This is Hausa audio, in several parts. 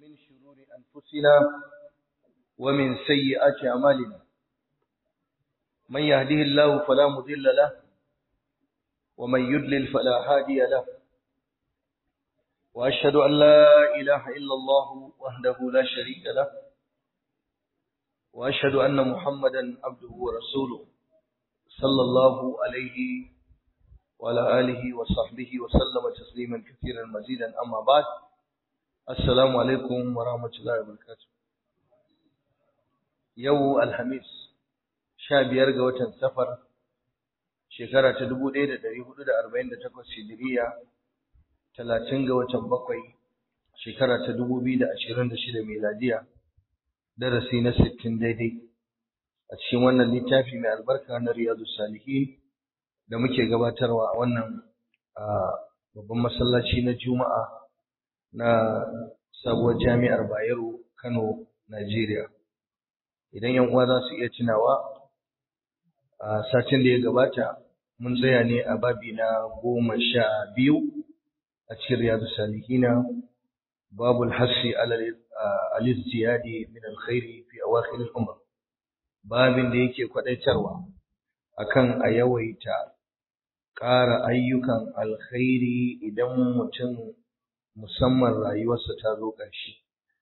من شرور أنفسنا ومن سيئات أعمالنا من يهده الله فلا مضل له ومن يضلل فلا هادي له وأشهد أن لا إله إلا الله وحده لا شريك له وأشهد أن محمدا عبده ورسوله صلى الله عليه وعلى آله وصحبه وسلم تسليما كثيرا مزيدا أما بعد السلام عليكم ورحمة الله وبركاته يوم الخميس 15 ga watan safar shekara ta 1448 hijiriya 30 ga watan 7 shekara ta 2026 miladiya darasi na 60 daidai a cikin wannan littafi mai albarka na Riyadus Salihin da muke gabatarwa a wannan babban masallaci na Juma'a na sabuwar jami'ar Bayero Kano Najeriya. Idan yan uwa za su iya tunawa a satin da ya gabata mun tsaya ne a babi na 12 a cikin Riyadus Salihin babul hasi ala al-izdiyadi min al-khairi fi awakhir al-umr, babin da yake kwadaitarwa akan a yawaita ƙara ayyukan alkhairi idan mutum musamman rayuwarsa ta zo ƙarshe.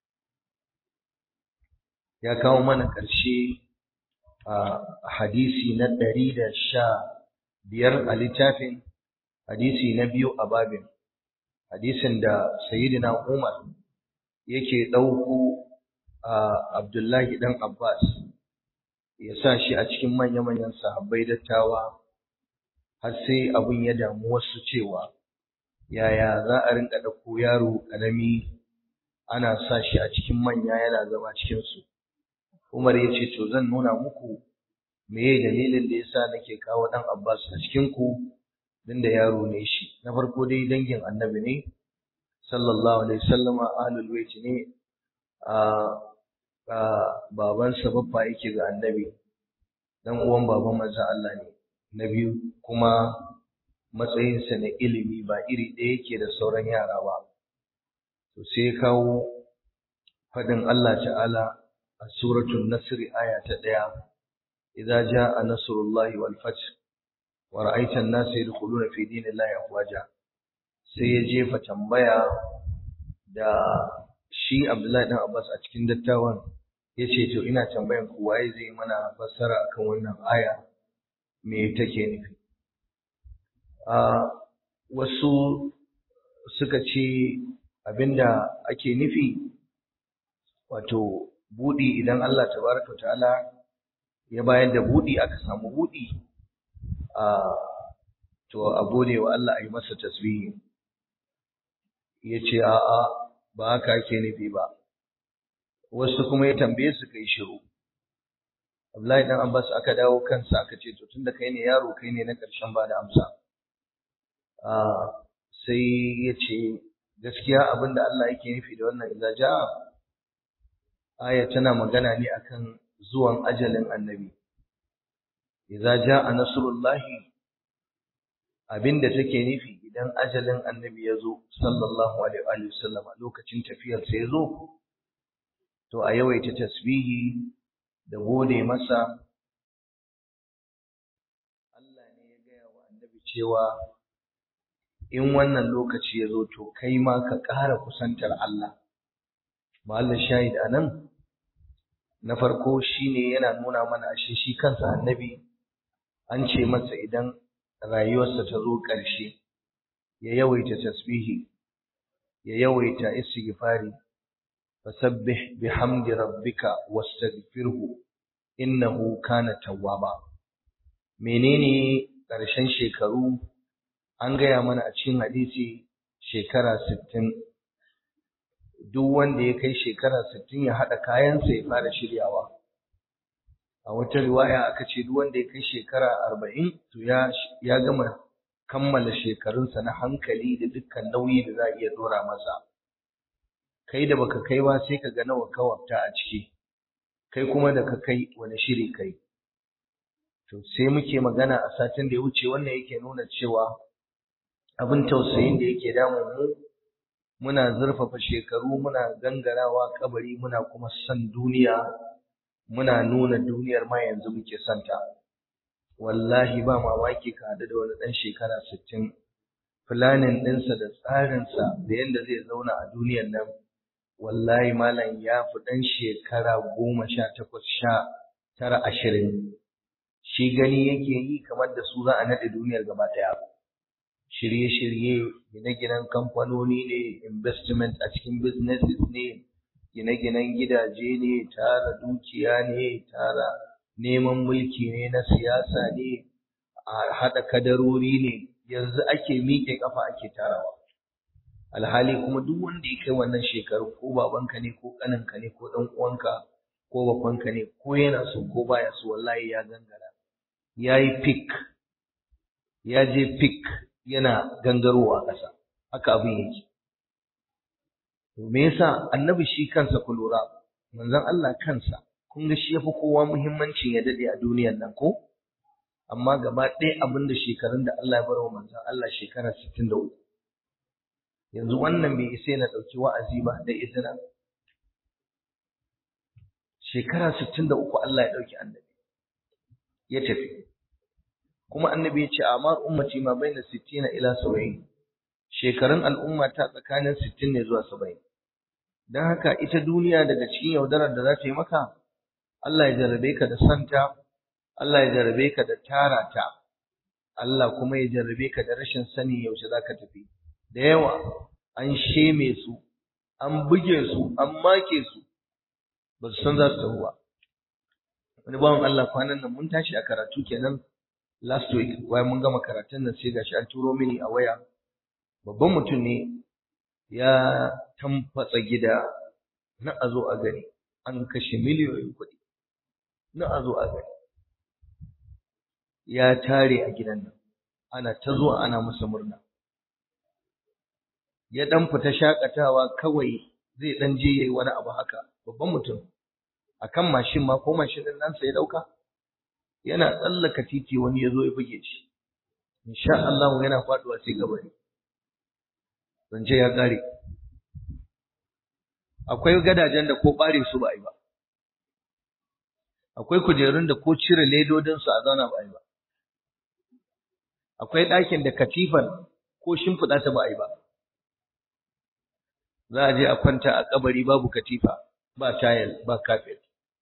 Ya kawo mana ƙarshe a hadisi na 115 a littafin, hadisi na 2 a babin, hadisin da Sayyidina Umar yake ɗauko Abdullahi ɗan Abbas ya sa shi a cikin manya-manyan sahabbai dattawa har sai abin ya damu wasu cewa yaya za a rinka ɗauko yaro ƙarami ana sa shi a cikin manya yana zama cikinsu. Umar ya ce to zan nuna muku meye dalilin da yasa nake kawo ɗan Abbas a cikinku din da yaro ne shi. Na farko dai dangin annabi ne sallallahu alaihi wasallam, ahlul bait ne, babansa babba yake ga annabi, dan uwan baban manzon Allah ne. Na biyu kuma matsayinsa na ilimi ba iri ɗaya yake da sauran yara ba. To sai kawo faɗin Allah ta'ala a suratul Nasr aya ta 1, idza jaa nasrullahi wal fath wa ra'aita an-nasa yadkhuluna fi dinillahi afwaja. Sai ya jefa tambaya da shi Abdullahi dan Abbas a cikin dattawan yace to ina tambayan ku waye zai mana fassara akan wannan aya me take nufi. Wasu suka ce abinda ake nufi wato budi, idan Allah tabaraka ta'ala ya bayar da budi, aka samu budi to a gode wa Allah, ayi masa tasbihi. Yace a'a ba haka ake nufi ba. Wasu kuma ya tambaye su kai shiru. Abdullahi dan Abbas aka dawo kansa aka ce to tunda kai ne yaro, kai ne na ƙarshen ba da amsa. Sai ya ce gaskiya abinda Allah yake nufi da wannan idza jaa aya tana magana ne akan zuwan ajalin annabi. Idza jaa nasrullahi, abinda take nufi idan ajalin annabi ya zo sallallahu alaihi wa sallam, lokacin tafiyar sa ya zo, to a yawaita tasbihi da gode masa. Allah ne ya gaya wa annabi cewa in wannan lokaci ya zo to kai ma ka ƙara kusantar Allah. Mahallin shahid anan na farko shine yana nuna mana ashe shi kansa annabi an ce masa idan rayuwarsa ta zo ƙarshe ya yawaita tasbihi, ya yawaita istighfari, fasabbih bihamdi rabbika wastaghfirhu innahu kana tawwaba. Menene ƙarshen shekaru? An gaya mana a cikin hadisi shekara 60. Duk wanda ya kai shekara 60 ya haɗa kayansa ya fara shiryawa. A wata riwaya aka ce duk wanda ya kai shekara 40 to ya gama kammala shekarunsa na hankali da dukkan nauyi da za a iya dora masa. Kai da baka kai ba sai ka ga nawa ka wafta a ciki, kai kuma da ka kai wani shiri kai. To sai muke magana a satin da ya wuce, wannan yake nuna cewa abin tausayin da yake damun mu muna zurfafa shekaru, muna gangarawa kabari, muna kuma san duniya, muna nuna duniyar ma yanzu muke santa. Wallahi ba mamaki ka haɗu da wani ɗan shekara 60, planin ɗinsa da tsarinsa da yadda zai zauna a duniyar nan, wallahi malam ya fi ɗan shekara 18, 19, 20. Shi gani yake yi kamar da su za a naɗe duniyar gaba ɗaya. Shirye-shirye, gine-ginen kamfanoni ne, investment a cikin businesses ne, gine-ginen gidaje ne, tara dukiya ne, tara neman mulki ne na siyasa ne, a haɗa kadarori ne, yanzu ake miƙe ƙafa ake tarawa. Alhali kuma duk wanda ya kai wannan shekaru, ko babanka ne ko ƙaninka ne ko ɗan uwanka ko babbanka ne, ko yana so ko baya so, wallahi ya gangara, ya yi fik, ya je fik yana gangarowa ƙasa. Haka abin yake. To me yasa annabi shi kansa ku lura, manzon Allah kansa kun ga shi yafi kowa muhimmancin ya dade a duniyar nan ko? Amma gaba ɗaya abin da shekarun da Allah ya barwa manzon Allah shekara 63. Yanzu wannan bai isa na ɗauki wa'azi ba da izina. Shekara 63 Allah ya ɗauki annabi ya tafi. Kuma annabi ya ce amar ummati ma baina 60 ila 70. Shekarun al'umma ta tsakanin 60 ne zuwa 70. Dan haka ita duniya daga cikin yaudarar da za ta yi maka, Allah ya jarrabe ka da santa, Allah ya jarrabe ka da tara ta, Allah kuma ya jarrabe ka da rashin sani yaushe za ka tafi. Da yawa an sheme su, an buge su, an make su, ba su san za su tafi ba. Wani bawan Allah kwanan nan mun tashi a karatu kenan last week, bayan mun gama karatun nan sai gashi an turo mini a waya. Babban mutum ne ya tamfatsa gida na a zo a gani, an kashe miliyoyin kuɗi na a zo a gani. Ya tare a gidan nan, ana ta zuwa ana masa murna. Ya dan fita shakatawa kawai zai dan je yayi wani abu haka, babban mutum akan mashin ma ko mashin din nan sai ya dauka, yana tsallaka titi wani ya zo ya buge shi. Insha Allah yana faduwa sai kabari. Zance ya kare. Akwai gadajen da ko bare su ba ai ba. Akwai kujerun da ko cire ledodin su a zauna ba ai ba. Akwai ɗakin da katifan ko shimfiɗa ta ba ai ba. Za a je a kwanta a kabari babu katifa, ba tayil, ba kafet.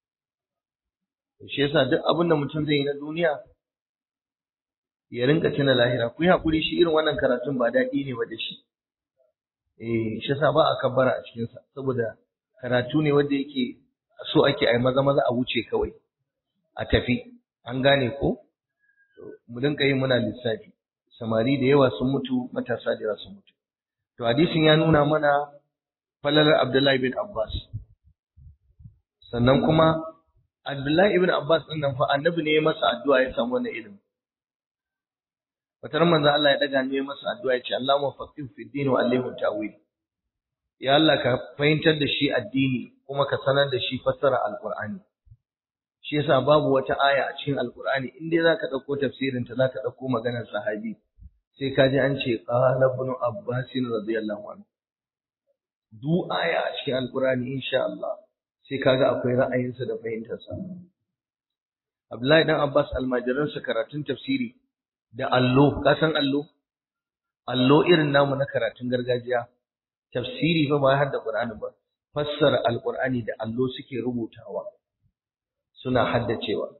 Shi yasa duk abin da mutum zai yi na duniya ya rinka tuna lahira. Ku yi hakuri, shi irin wannan karatun ba daɗi ne ba da shi. Shi yasa ba a kabbara a cikin sa, saboda karatu ne wanda yake so ake ai maza maza a wuce kawai a tafi. An gane ko? Mu dinka yi muna lissafi. Samari da yawa sun mutu, matasa da yawa sun mutu. To hadisin ya nuna mana falalar Abdullahi bin Abbas. Sannan kuma Abdullahi ibn Abbas din nan fa annabi ne ya masa addu'a ya samu wannan ilimi. Wata manzo Allah ya daga ne ya masa addu'a ya ce Allahumma faqih fi din wa allimhu ta'wil. Ya Allah ka fahimtar da shi addini kuma ka sanar da shi fassara alqur'ani. Shi yasa babu wata aya a cikin alqur'ani in dai zaka dauko tafsirin ta zaka dauko maganar sahabi sai ka ji an ce qala ibn Abbas radiyallahu anhu. Du aya a cikin alqur'ani insha Allah sai kaga akwai ra'ayinsa da fahimtarsa. Abdullahi dan Abbas almajiransa karatun tafsiri da allo, ka san allo? Allo irin namu na karatun gargajiya. Tafsiri fa ba har da Qur'ani ba. Fassara alqur'ani da allo suke rubutawa. Suna haddacewa.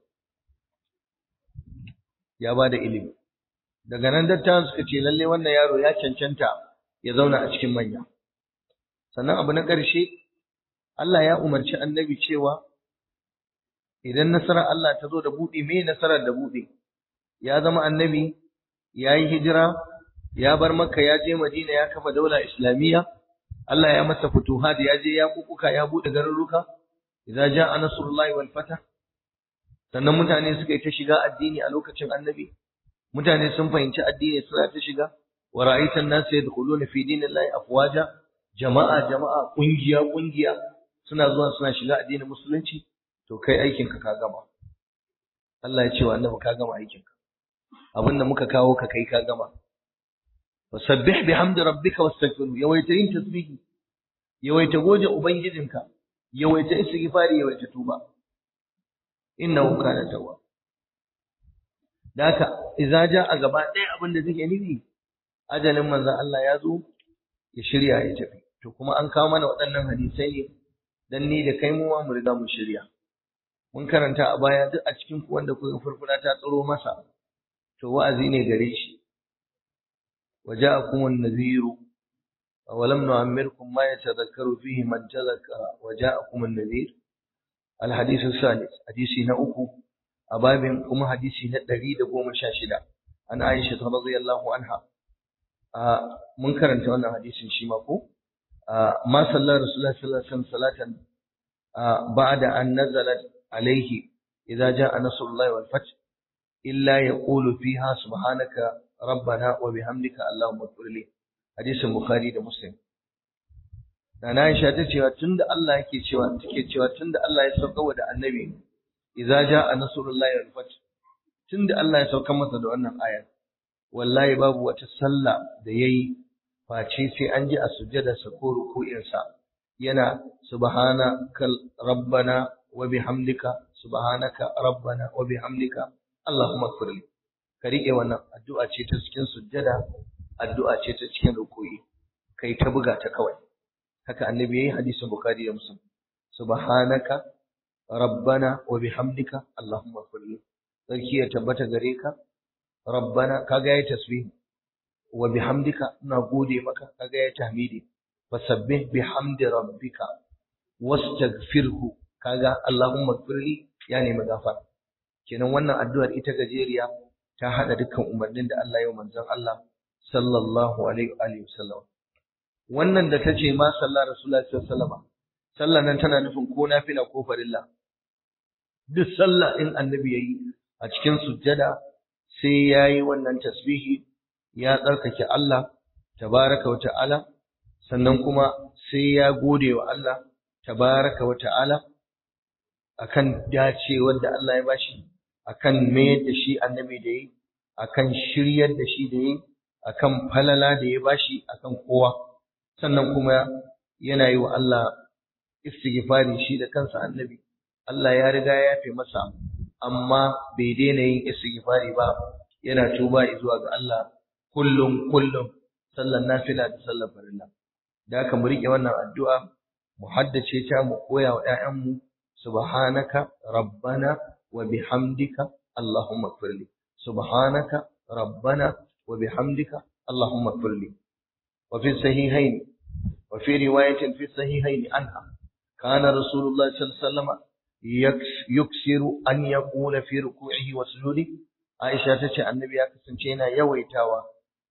Ya bada ilimi. Daga nan dattawan suka ce lalle wannan yaro ya cancanta ya zauna a cikin manya. Sannan abu na ƙarshe, Allah ya umarci annabi cewa idan nasarar Allah ta zo da buɗe, me nasarar da buɗe? Ya zama annabi, ya yi hijira, ya bar Makka ya je Madina ya kafa daula Islamiyya, Allah ya masa futuhat, ya je ya kukuka ya buɗe garuruka, idza jaa nasrullahi wal fatah. Sannan mutane suka yi ta shiga addini a lokacin annabi. Mutane sun fahimci addini suna ta shiga. Wa ra'aitan nas yadkhuluna fi dinillahi afwaja, jama'a kungiya suna zuwa suna shiga addinin musulunci. To kai aikin ka gama. Allah ya ce wa annabi ka gama aikin ka. Abinda muka kawo ka kai ka gama. fasabbih bihamdi rabbika wastaghfirhu, yawaita yin tasbihi, yawaita goje ubangijinka, yawaita istighfari, yawaita tuba, innahu kana tawwab. Daka idza jaa gaba ɗaya abin da take nufi ajalin manzon Allah ya zo ya shirya ya tafi. To kuma an kawo mana waɗannan hadisai ne dan ni da kai mu riga mu shirya. Mun karanta a baya duk a cikin ku wanda kuka furfura ta tsaro masa, to wa'azi ne gare shi. وجاءكم النذير أولم نعمركم ما يتذكر فيه من تذكر وجاءكم النذير. الحديث الثالث حديثي نأكو أباب كما حديثي ندريد قوم شاشدة عن عائشة رضي الله عنها. منكرا تولى حديث شيماكو ما صلى رسول الله صلى الله عليه وسلم صلاة بعد أن نزلت عليه إذا جاء نصر الله والفتح إلا يقول فيها سبحانك ربنا وبحمدك اللهم اغفر لي. حديث البخاري da Muslim. Nana Aisha ta cewa tunda Allah yake cewa take cewa tunda Allah ya sauka da annabi idza jaa nasrullahi wal fath, tunda Allah ya sauka masa da wannan aya, wallahi babu wata sallah da yayi face sai an ji a sujjada sa ko ruku'in sa yana subhanaka rabbana wa bihamdika subhanaka rabbana wa bihamdika allahumma ighfir li. Ka riƙe wannan addu'a ce ta cikin sujjada, addu'a ce ta cikin ruku'i, kai ta buga ta kawai. Haka annabi yayi hadisin Bukhari da Muslim. Subhanaka rabbana wa bihamdika allahumma ighfirli. Sarki ya tabbata gare ka, rabbana kaga yayi tasbih, wa bihamdika ina gode maka kaga yayi tahmidi. Fasabbih bihamdi rabbika wastaghfirhu kaga allahumma ighfirli ya nemi gafara. Kenan wannan addu'ar ita gajeriya ta hada dukkan umarnin da Allah ya yi manzon Allah sallallahu alaihi wasallam. Wannan da tace ma sallar rasulullahi sallallahu alaihi wasallam, sallar nan tana nufin ko nafila ko farilla. Duk sallah in annabi yayi a cikin sujjada sai yayi wannan tasbihi, ya tsarkake Allah tabaraka wa ta'ala, sannan kuma sai ya gode wa Allah tabaraka wa ta'ala akan dacewar da Allah ya bashi, akan mayar da shi annabi da yi, akan shiryar da shi da yi, akan falala da ya bashi akan kowa. Sannan kuma yana yi wa Allah istighfari shi da kansa annabi. Allah ya riga ya yafe masa, amma bai daina yin istighfari ba, yana tuba zuwa ga Allah kullum sallan nafila da sallar farilla. Da haka mu rike wannan addu'a, mu haddace ta, mu koya wa ƴaƴanmu. Subhanaka rabbana wa bihamdika Allahumma ighfirli. Subhanaka rabbana wa bihamdika Allahumma ighfirli. Wa fi sahihayn wa fi riwayatin fi sahihayn anha kana Rasulullah sallallahu alaihi wasallam yuksiru an yaqula fi ruku'ihi wa sujudi. Aisha tace annabi ya kasance yana yawaitawa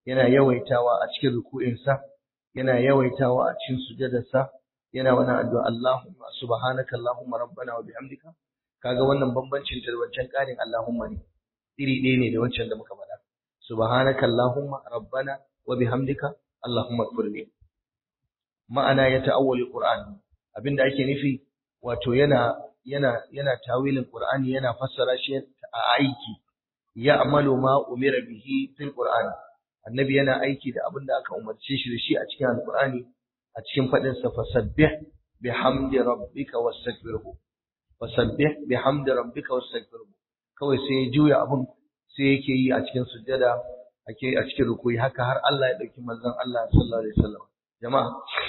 a cikin ruku'insa, yana yawaitawa a cikin sujudarsa, yana wannan addu'a Allahumma subhanaka Allahumma rabbana wa bihamdika. Kaga wannan bambancin da wancan ƙarin Allahumma ne, iri ɗaya ne da wancan da muka faɗa. Subhanaka Allahumma rabbana wa bihamdika Allahumma ighfirli. Ma'ana ya ta'awwal Qur'an, abinda ake nufi wato yana tawilin Qur'ani, yana fassara shi a aiki. Ya'malu ma umira bihi fil Qur'an. Annabi yana aiki da abinda aka umarce shi da shi a cikin Al-Qur'ani, a cikin faɗin sa fasabbih bihamdi rabbika wastaghfirhu. Fasabbih bihamdi rabbika wastaghfirhu. Kawai sai ya juya abun, sai yake yi a cikin sujjada, a cikin rukuyi, haka har Allah ya dauki manzon Allah sallallahu alaihi wasallam. Jama'a,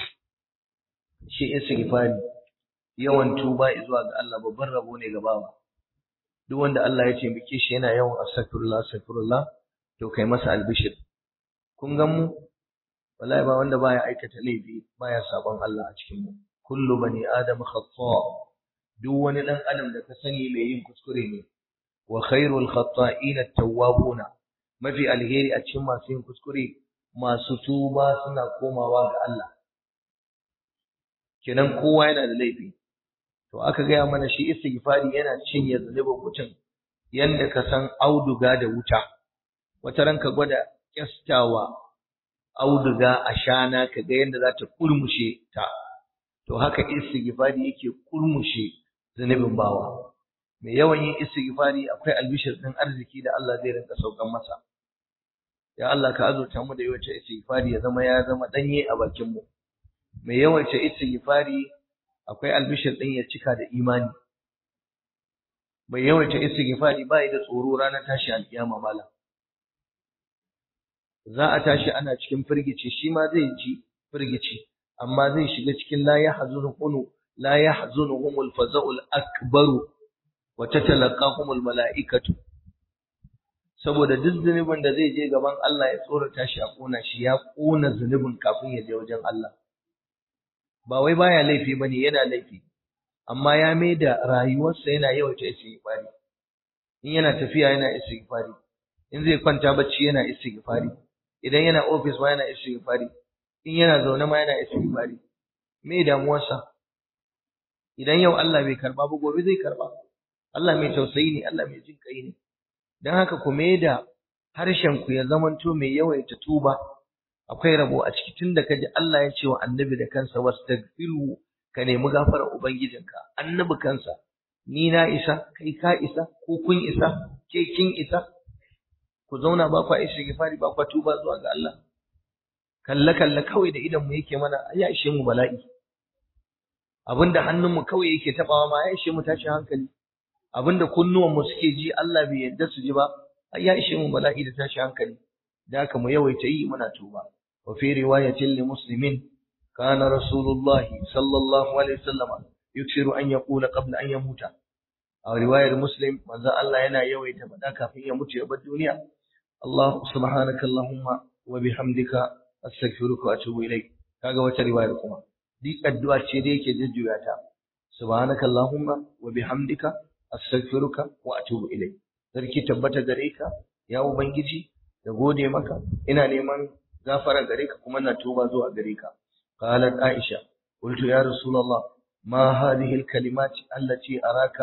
shi istighfari, yawan tuba zuwa ga Allah babban rabo ne ga bawa. Duk wanda Allah ya taimake shi yana yawan astaghfirullah to kai masa albishir. Kun gan mu wallahi ba wanda baya aikata laifi, baya sabon Allah a cikin mu. Kullu bani adam khata'. Duk wani dan adam da ka sani mai yin kuskure ne. Wa khairul khata'in at-tawwabuna. Mafi alheri a cikin masu yin kuskure, masu tuba suna komawa ga Allah. Kenan kowa yana da laifi. To aka gaya mana shi istighfari yana cinye zunubin mutum yanda ka san auduga da wuta. Wata ranka gwada kyastawa auduga a shana ka ga yanda za ta kurmushe ta. To haka istighfari yake kurmushe zunubin bawa. Mai yawan yin istighfari akwai albishir din arziki da Allah zai rinka saukan masa. ya Allah ka azurta mu da yawaita istighfari ya zama danye a bakin mu. Mai yawaita istighfari akwai albishir din ya cika da imani. Mai yawaita istighfari bai da tsoro ranar tashi alkiyama malam. Za a tashi ana cikin firgici, shi ma zai ji firgici, amma zai shiga cikin la yahzunuhumul faza'ul akbaru wa tatalaqahumul mala'ikatu. Saboda duk zunubin da zai je gaban Allah ya tsorata shi a kona shi, ya kona zunubin kafin ya je wajen Allah. Ba wai baya laifi bane, yana laifi, amma ya mai da rayuwarsa yana yawaita istighfari. In yana tafiya yana istighfari, in zai kwanta bacci yana istighfari, idan yana office ma yana istighfari, in yana zaune ma yana istighfari. Me damuwarsa? Idan yau Allah bai karba ba gobe zai karba. Allah mai tausayi ne, Allah mai jin kai ne. Dan haka ku mai da harshen ku ya zamanto mai yawaita tuba. Akwai rabo a ciki, tunda kaji Allah ya ce wa annabi da kansa wastaghfiru, ka nemi gafarar ubangijinka. Annabi kansa, ni na isa, kai ka isa, ko kun isa, ke kin isa. Ku zauna ba ku istighfari, ba ku tuba zuwa ga Allah. Kalle kawai da idan mu yake mana ya ishe mu bala'i. Abinda hannun mu kawai yake tabawa ma ya ishe mu tashi hankali. Abinda kunnuwan mu suke ji Allah bai yarda su ji ba, ya ishe mu bala'i da tashi hankali. Da haka mu yawaita yi muna tuba. Wa fi riwayatin li muslimin kana rasulullah sallallahu alaihi wasallam yuksiru an yaqula qabla an yamuta. A riwayar Muslim manzo Allah yana yawaita faɗa kafin ya mutu ya bar duniya. Allah subhanaka Allahumma wa bihamdika astaghfiruka wa atubu ilayk. Kaga wata riwayar kuma duk addu'a ce da yake jujjuya ta. Subhanaka Allahumma wa bihamdika astaghfiruka wa atubu ilayk. Sarki tabbata gare ka ya ubangiji, da gode maka, ina neman gafara gare ka kuma na tuba zuwa gare ka. Qalat Aisha qultu ya rasulullah ma hadhihi alkalimat allati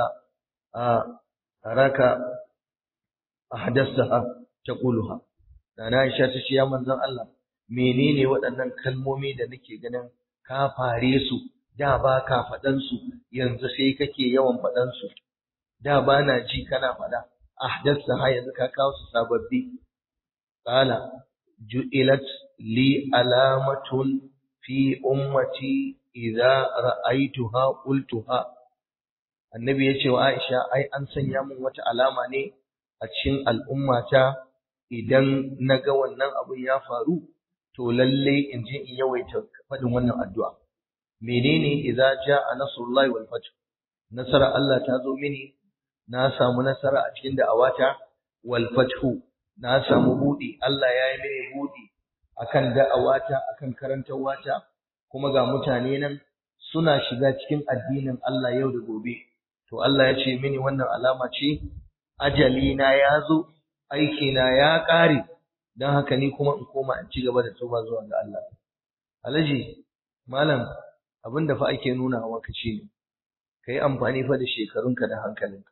araka ahdathaha taquluha. Nana Aisha ta ce ya manzon Allah, menene waɗannan kalmomi da nake ganin ka fare su, da ba ka faɗan su, yanzu sai kake yawan faɗan su. Da ba na ji kana faɗa, ahdathaha yanzu ka kawo su sababbi. Qala ju'ilat li alamatun fi ummati idza ra'aytuha qultuha. Annabi ya ce wa Aisha, ai an sanya min wata alama ne a cikin al'ummata, idan naga wannan abun ya faru to lalle in je in yawaita faɗin wannan addu'a. Menene idza jaa nasrullahi wal fath? Nasara Allah ta zo mini, na samu nasara a cikin da'awata, wal fathu, na samu buɗi, Allah ya yi mini buɗi akan da'awata, akan karantawata, kuma ga mutane nan suna shiga cikin addinin Allah yau da gobe. To Allah ya ce mini wannan alama ce, ajali na ya zo, aiki na ya ƙare, don haka ni kuma in koma in ci gaba da tuba zuwa ga Allah. Alhaji, malam, abin da fa ake nuna wa ka ce ne, ka yi amfani fa da shekarunka da hankalinka.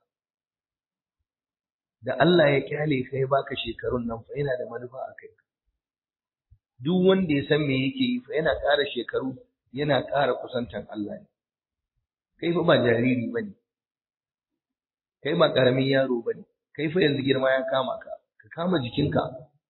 Da Allah ya kyale ka ya baka shekarun nan fa yana da manufa a kai. Duk wanda ya san me yake yi fa yana ƙara shekaru, yana ƙara kusantan Allah ne. Kai fa ba jariri bane. Kai ba ƙaramin yaro bane. Kai fa yanzu girma ya kama ka. Ka kama jikinka.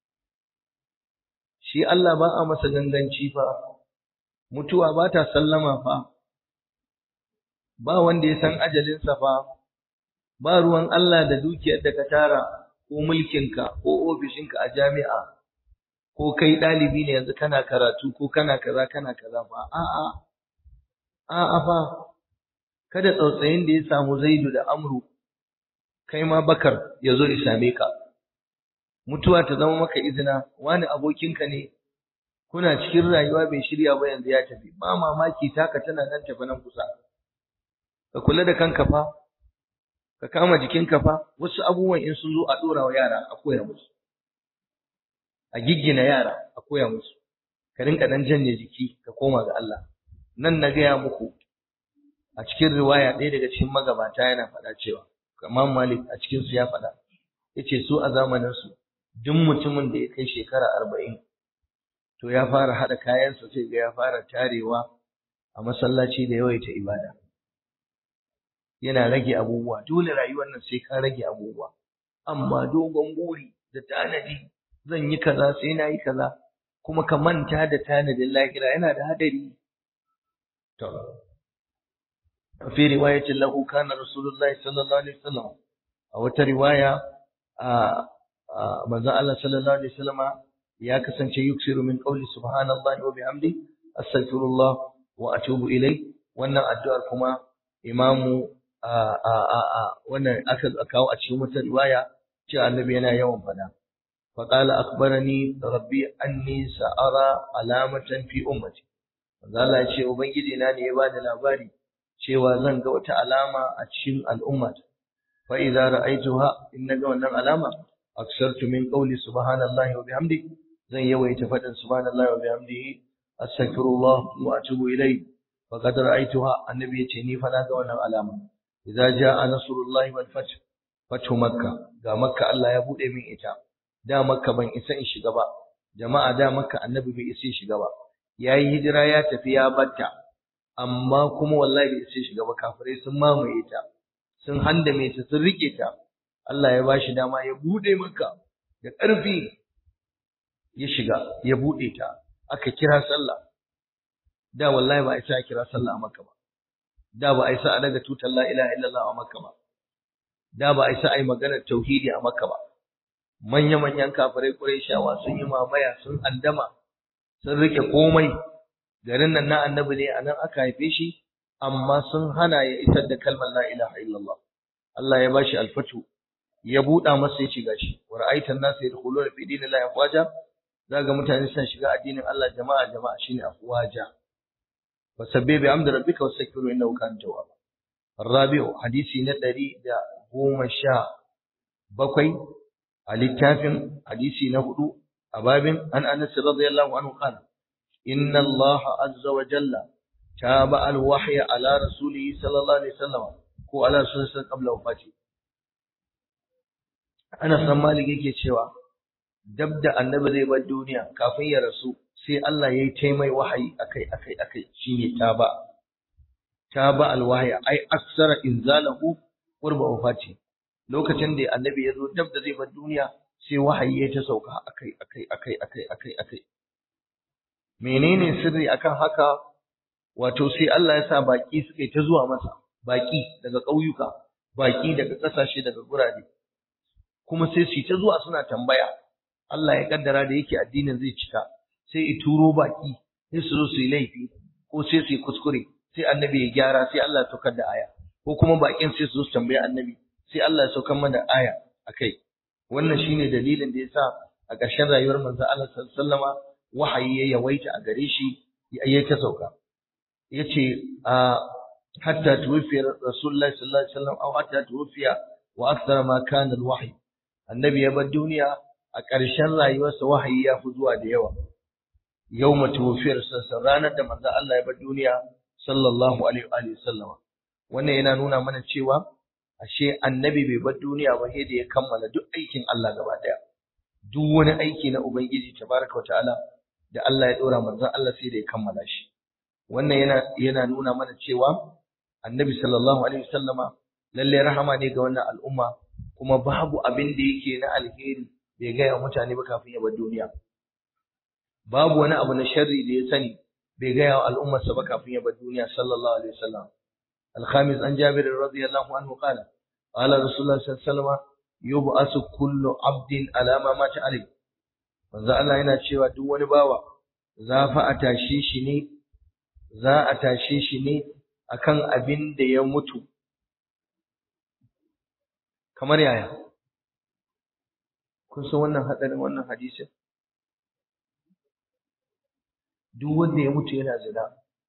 Shi Allah ba a masa ganganci fa. Mutuwa ba ta sallama fa. Ba wanda ya san ajalinsa fa. Ba ruwan Allah da dukiyar da ka tara, ko mulkinka, ko ofishinka a jami'a, ko kai ɗalibi ne yanzu kana karatu, ko kana kaza ba. A'a fa, kada tsautsayin da ya samu Zaidu da Amru, kai ma Bakar ya zo ya same ka. Mutuwa ta zama maka izina, wani abokinka ne, kuna cikin rayuwa bai shirya ba yanzu ya tafi, ba mamaki taka tana nan tafi nan kusa. Ka kula da kanka fa. Ka kama jikinka fa, wasu abubuwan in sun zo a ɗora wa yara a koya musu, a giggina yara a koya musu, ka rinka ɗan janye jiki ka koma ga Allah. Nan na gaya muku a cikin riwaya ɗaya daga cikin magabata yana faɗa cewa, Imam Malik a cikinsu ya faɗa, ya ce su a zamaninsu duk mutumin da ya kai shekara 40 to ya fara haɗa kayansa, sai ga ya fara tarewa a masallaci da yawaita ibada. Yana rage abubuwa, dole rayuwar nan sai ka rage abubuwa, amma dogon buri da tanadi zan yi kaza sai na yi kaza kuma ka manta da tanadin lahira yana da hadari. To fi riwayatin lahu kana rasulullahi sallallahu alaihi wasallam, a wata riwaya manzon Allah sallallahu alaihi wasallama ya kasance yuksiru min qawli subhanallahi wa bihamdi astaghfirullah wa atubu ilai. Wannan addu'ar kuma imamu wannan aka kawo a cikin wata riwaya cewa annabi yana yawan fada. فقال أخبرني ربي أني سأرى علامة في أمتي. Allah ya ce ubangiji na ne ya bani labari cewa zan ga wata alama a cikin al'umma. Fa idza ra'aytuha, in naga wannan alama, aksartu min qawli subhanallahi wa bihamdi, zan yawaita fadin subhanallahi wa bihamdihi astaghfirullah wa atubu ilayhi. Fa qad ra'aytuha, annabi ya ce ni fa na ga wannan alama. Idza jaa nasrullahi wal fath, fathu makkah, ga makka Allah ya bude min ita. Da makka ban isa in shiga ba, jama'a da makka annabi bai isa shiga ba, yayi hijira ya tafi ya batta, amma kuma wallahi bai isa shiga ba, kafirai sun mamaye ta, sun handame ta, sun rike ta. Allah ya bashi dama ya bude makka da ƙarfi, ya shiga ya bude ta, aka kira sallah. Da wallahi ba a isa a kira sallah a makka ba, da ba a isa a daga tutar la ilaha illallah a makka ba, da ba a isa a yi maganar tauhidi a makka ba. Manya-manyan kafirai Qurayshawa sun yi mamaya, sun andama, sun rike komai. Garin nan na annabi ne, anan aka haife shi, amma sun hana ya isar da kalmar la ilaha illallah. Allah ya bashi alfatu, ya buɗa masa ya shiga shi. Wa ra'aitan nasu yadkhuluna fi dinillahi afwaja, zaga mutane suna shiga addinin Allah jama'a jama'a, shine afwaja. Fasabbih bi amdi rabbika wastaghfiru innahu kana tawwaba. Rabi'u, hadisi na 117 a littafin hadisi na 4 a babin an Anas radiyallahu anhu qala inna Allah azza wa jalla taba al-wahya ala rasulihi sallallahu alaihi wasallam ko ala rasulihi qabla wafati. Anas bin Malik yake cewa dabda annabi zai bar duniya kafin ya rasu sai Allah yayi taimai wahayi akai shine taba al-wahya ai aksara inzalahu qurba wafati. Lokacin da annabi ya zo dab da zai bar duniya sai wahayi ya ta sauka akai. Menene sirri akan haka? Wato sai Allah ya sa baki suka ta zuwa masa, baki daga ƙauyuka, baki daga ƙasashe, daga gurare, kuma sai su ta zuwa suna tambaya. Allah ya kaddara da yake addinin zai cika, sai ya turo baki, sai su zo su yi laifi ko sai su yi kuskure, sai annabi ya gyara, sai Allah ya saukar da aya, ko kuma bakin sai su zo su tambaye annabi, sai Allah ya saukar mana aya akai. Wannan shine dalilin da yasa a ƙarshen rayuwar manzo Allah sallallahu alaihi wasallama wahayi ya yawaita a gare shi, ya ta sauka. Yace hatta tuwfiya Rasulullahi sallallahu alaihi wasallam aw hatta tuwfiya wa akthara ma kana alwahyi. Annabi ya bar duniya a ƙarshen rayuwarsa wahayi ya fi zuwa da yawa. Yawma tuwfiyar sa, ranar da manzo Allah ya bar duniya sallallahu alaihi wa sallama. Wannan yana nuna mana cewa ashe annabi bai bar duniya ba sai da ya kammala duk aikin Allah gaba daya. Duk wani aiki na Ubangiji tabaraka wa ta'ala da Allah ya dora manzon Allah sai da ya kammala shi. Wannan yana nuna mana cewa annabi sallallahu alaihi wasallama lalle rahama ne ga wannan al'umma, kuma babu abin da yake na alheri bai gaya mutane ba kafin ya bar duniya. Babu wani abu na sharri da ya sani bai gaya wa al'ummarsa ba kafin ya bar duniya sallallahu alaihi wasallam. الخامس عن جابر رضي الله عنه قال قال رسول الله صلى الله عليه وسلم يبعث كل عبد على ما مات عليه. manzo Allah yana cewa duk wani bawa za a tashe shi ne akan abin da ya mutu. Kamar yaya? Kun san wannan hadarin wannan hadisin? Duk wanda ya mutu yana zina,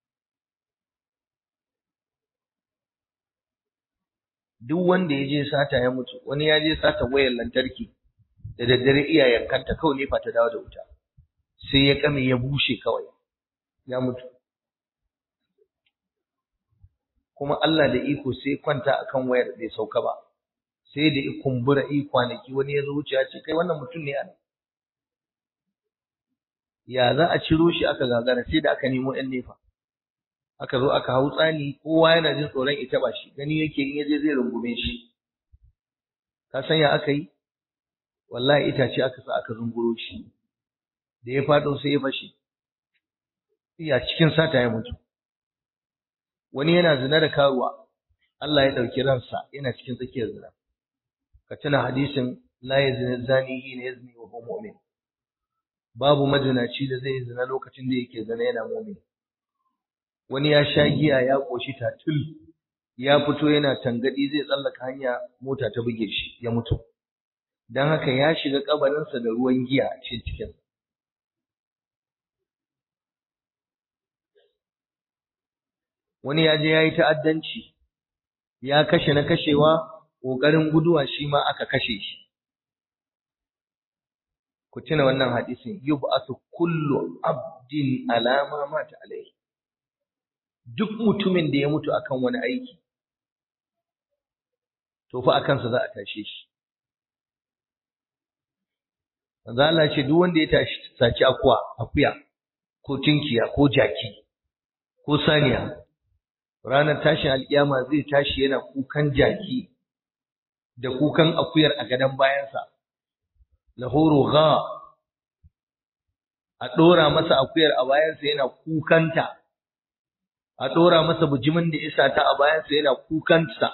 duk wanda ya je sata ya mutu, wani ya je sata wayar lantarki da daddare iyayen kanta kawai ne fa ta dawo da wuta, sai ya kame ya bushe kawai ya mutu. Kuma Allah da iko sai kwanta akan wayar bai sauka ba, sai da kumbura kwanaki, wani ya zo wuce ya ce kai wannan mutum ne ana ya za a ciro shi, aka gagara sai da aka nemo ɗan nefa, aka zo aka hau tsani, kowa yana jin tsoron ita ba shi, gani yake in yaje zai rungume shi. Ka san ya aka yi? wallahi itace aka sa aka zunguro shi, da ya faɗo sai ya fashe, iya cikin sata ya mutu. Wani yana zina da karuwa, Allah ya ɗauki ransa yana cikin tsakiyar zina. Ka tuna hadisin la yazni zani hina yazni wa huwa mu'min. Babu mazinaci da zai zina lokacin da yake zina yana mu'min. Wani ya sha giya ya koshi tatul, ya fito yana tangadi zai tsallaka hanya, mota ta buge shi ya mutu. Dan haka ya shiga kabarinsa da ruwan giya a cikin. Wani ya je ya yi ta'addanci, ya kashe na kashewa, ƙoƙarin guduwa shi ma aka kashe shi. Ku tuna wannan hadisin, yub'athu kullu abdin ala ma mata alayhi. Duk mutumin da ya mutu akan wani aiki, to fa akan sa za a tashe shi. Manzo Allah ce duk wanda ya saci akuya ko tinkiya ko jaki ko saniya, ranar tashin alkiyama zai tashi yana kukan jaki da kukan akuyar a gadon bayansa. Lahu gha, a ɗora masa akuyar a bayansa yana kukanta, a ɗora masa bujimin da isa ta a bayansa yana kukanta,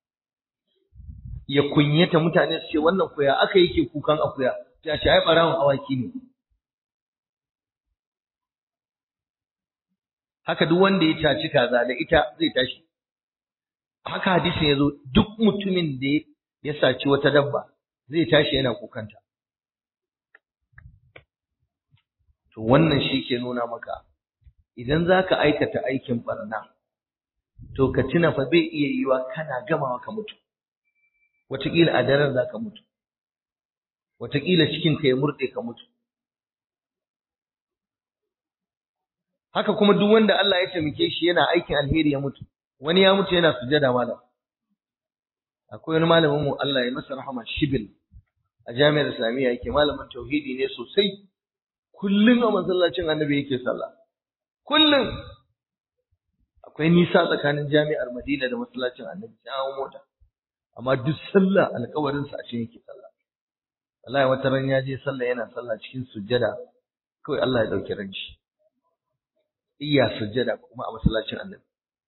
ya kunyata mutane su ce wannan kuya aka yake kukan akuya, ya ce ai ɓarawon awaki ne. Haka duk wanda ya caci kaza da ita zai tashi. Haka hadisin ya zo, duk mutumin da ya saci wata dabba zai tashi yana kukanta. To wannan shi ke nuna maka, idan za ka aikata aikin barna, to ka tuna fa bai iya yiwa kana gamawa ka mutu. Wataƙila a daren za ka mutu, wataƙila cikinka ya murɗe ka mutu. Haka kuma duk wanda Allah ya taimake shi yana aikin alheri ya mutu. Wani ya mutu yana sujada malam. Akwai wani malamin mu Allah ya masa rahama, Shibil, a Jami'ar Islamiyya yake, malamin tauhidi ne sosai. Kullum a masallacin Annabi yake sallah. Kullum. Akwai nisa tsakanin Jami'ar Madina da masallacin Annabi, sai an mota. Amma duk sallah alƙawarin sa a cikin yake sallah. Wallahi wata ran ya je sallah yana sallah cikin sujjada, kawai Allah ya dauki ran shi. Iya sujjada kuma a masallacin Annabi.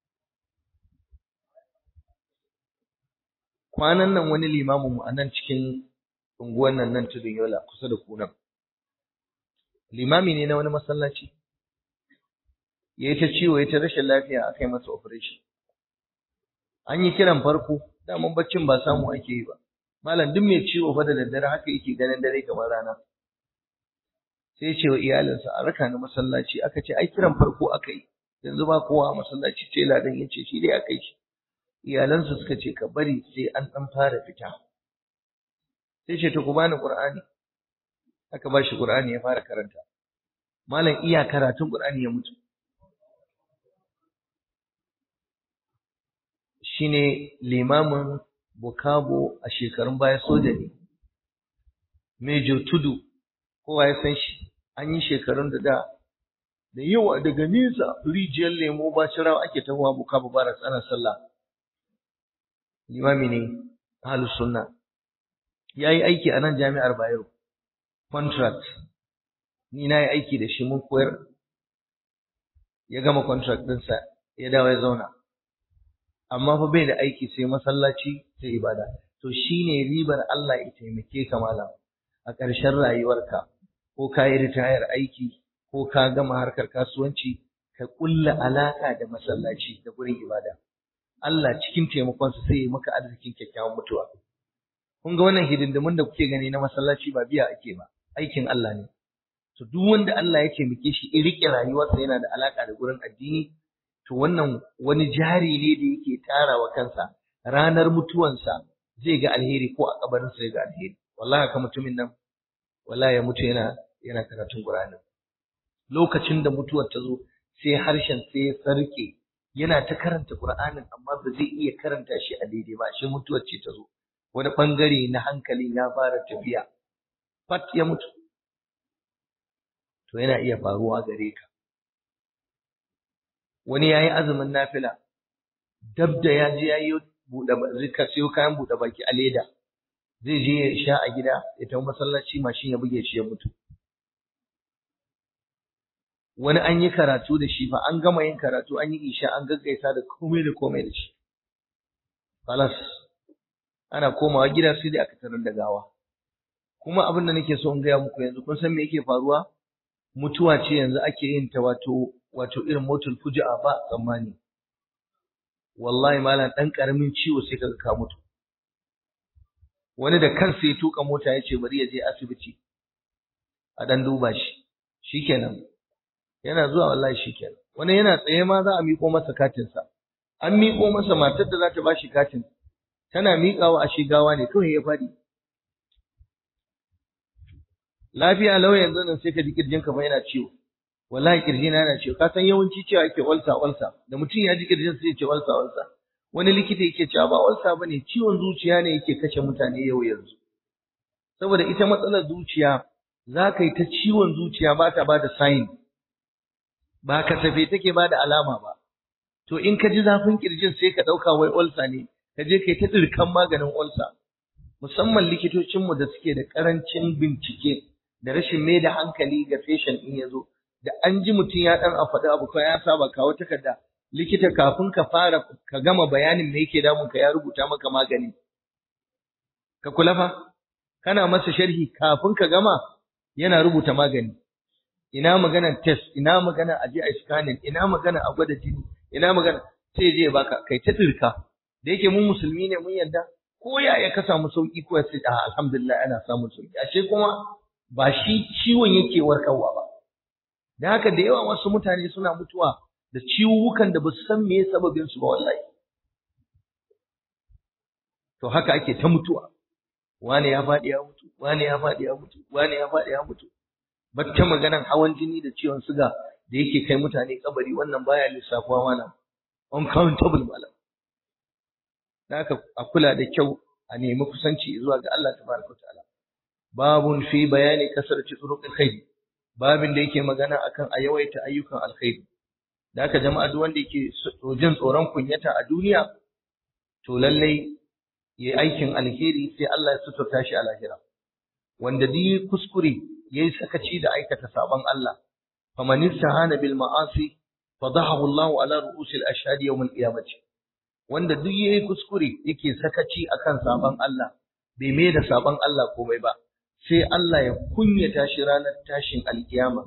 Kwanan nan wani limamin mu a nan cikin unguwar nan tudun Yola kusa da Kunan. Limami ne na wani masallaci. Yayi ta ciwo, yayi ta rashin lafiya, aka yi masa operation. An yi kiran farko, daman baccin ba samu ake yi ba. Malam duk mai ciwo fa da daddare haka yake ganin dare kamar rana. Sai ya ce wa iyalinsa a raka ni masallaci, aka ce ai kiran farko aka yi. Yanzu ba kowa a masallaci, sai ladan ya ce shi dai aka yi shi. Iyalansa suka ce ka bari sai an ɗan fara fita. Sai ce to ku bani Qur'ani. Aka ba shi Qur'ani ya fara karanta. Malam iya karatun Qur'ani ya mutu. Shine limamin Bukabo a shekarun baya, soja ne. Major Tudu, kowa ya san shi. An yi shekarun da yawa daga nesa, rijiyar lemo ba shirawa ake tahowa Bukabo bara tsana sallah. Limami ne ahlus sunna. Yayi aiki a nan Jami'ar Bayero. Contract. Ni na yi aiki da shi, mun koyar. Ya gama contract ɗinsa, ya dawo ya zauna. Amma fa bai da aiki sai masallaci sai ibada. To shine ribar Allah ya taimake ka malam a ƙarshen rayuwarka, ko ka yi ritayar aiki ko ka gama harkar kasuwanci, ka ƙulla alaka da masallaci da gurin ibada. Allah cikin taimakonsa sai ya maka arzikin kyakkyawan mutuwa. Kun ga wannan hidindimun da kuke gani na masallaci ba biya ake ba, aikin Allah ne. To duk wanda Allah ya taimake shi ya rike rayuwarsa yana da alaka da gurin addini, to wannan wani jari ne da yake tarawa kansa, ranar mutuwansa zai ga alheri ko a kabarinsa zai ga alheri. Wallahi haka mutumin nan wallahi ya mutu yana karatun Qur'ani. Lokacin da mutuwar ta zo sai harshen sai ya sarke, yana ta karanta Qur'anin amma ba zai iya karanta shi a daidai ba, shi mutuwar ce ta zo. Wani bangare na hankalin ya fara tafiya, fat ya mutu. To yana iya faruwa gare ka. Wani yayi azumin nafila, dab da ya je yayi buɗe zika siyo kayan buɗe baki a leda, zai je ya sha a gida ya tafi masallaci mashin ya buge shi ya mutu. Wani an yi karatu da shi fa an gama yin karatu an yi isha an gaggaisa da komai da shi. Falas ana komawa gida sai dai aka tarar da gawa. Kuma abin da nake so in gaya muku yanzu kun san me yake faruwa? Mutuwa ce yanzu ake yin ta wato irin motul fuji'a ba tsammani. Wallahi malam dan karamin ciwo sai kaga ka mutu. Wani da kansa ya tuka mota ya ce bari ya je asibiti a dan duba shi. Shikenan. Yana zuwa wallahi shikenan. Wani yana tsaye ma za a miƙo masa katin sa. An miƙo masa matar da za ta bashi katin. Tana miƙawa a shigawa ne kawai ya fadi. Lafiya lau yanzu nan sai ka ji kirjin ka fa yana ciwo. Wallahi kirjina yana ciwo. Ka san yawanci cewa yake ulcer. Da mutum ya ji kirjin sai ya ce ulcer. Wani likita yake cewa ba ulcer bane, ciwon zuciya ne yake kashe mutane yau yanzu. Saboda ita matsalar zuciya za ka yi ta ciwon zuciya ba ta ba da sign. Ba kasafe take ba da alama ba. To in ka ji zafin kirjin sai ka ɗauka wai ulcer ne, ka je ka yi ta ɗirkan maganin ulcer. Musamman likitocinmu da suke da ƙarancin bincike da rashin mai da hankali ga patient in ya zo. Da an ji mutum ya ɗan a faɗi abu ko ya saba kawo takarda, likita kafin ka gama bayanin me yake damun ka ya rubuta maka magani. Ka kula fa, kana masa sharhi kafin ka gama yana rubuta magani. Ina magana test, ina magana a je a scanning, ina magana a gwada jini, ina magana sai je baka kai ta dirka. Da yake mun musulmi ne mun yarda ko ya ka samu sauki ko sai alhamdulillah ana samun sauki. Ashe kuma ba shi ciwon yake warkarwa ba. Da haka da yawa wasu mutane suna mutuwa da ciwukan da ba su san me sababin su ba wallahi. To haka ake ta mutuwa. Wane ya faɗi ya mutu, wane ya faɗi ya mutu, wane ya faɗi ya mutu. Bacce maganan hawan jini da ciwon suga da yake kai mutane kabari wannan baya lissafuwa mana. Uncountable malam. Da haka a kula da kyau a nemi kusanci zuwa ga Allah tabaraka ta'ala. Babun fi bayani kasarci turuqil khair. Babin da yake magana akan a yawaita ayyukan alkhairi. Da haka jama'a duk wanda yake jin tsoron kunyata a duniya to lallai yayi aikin alheri sai Allah ya suturta shi a lahira. Wanda duk kuskure yayi sakaci da aikata saban Allah faman istahana bil ma'asi fadahahu Allah ala ru'usil ashhad yawm al-qiyamah. Wanda duk yayi kuskure yake sakaci akan saban Allah bai mai da saban Allah komai ba sai Allah ya kunyata shi ranar tashin alkiyama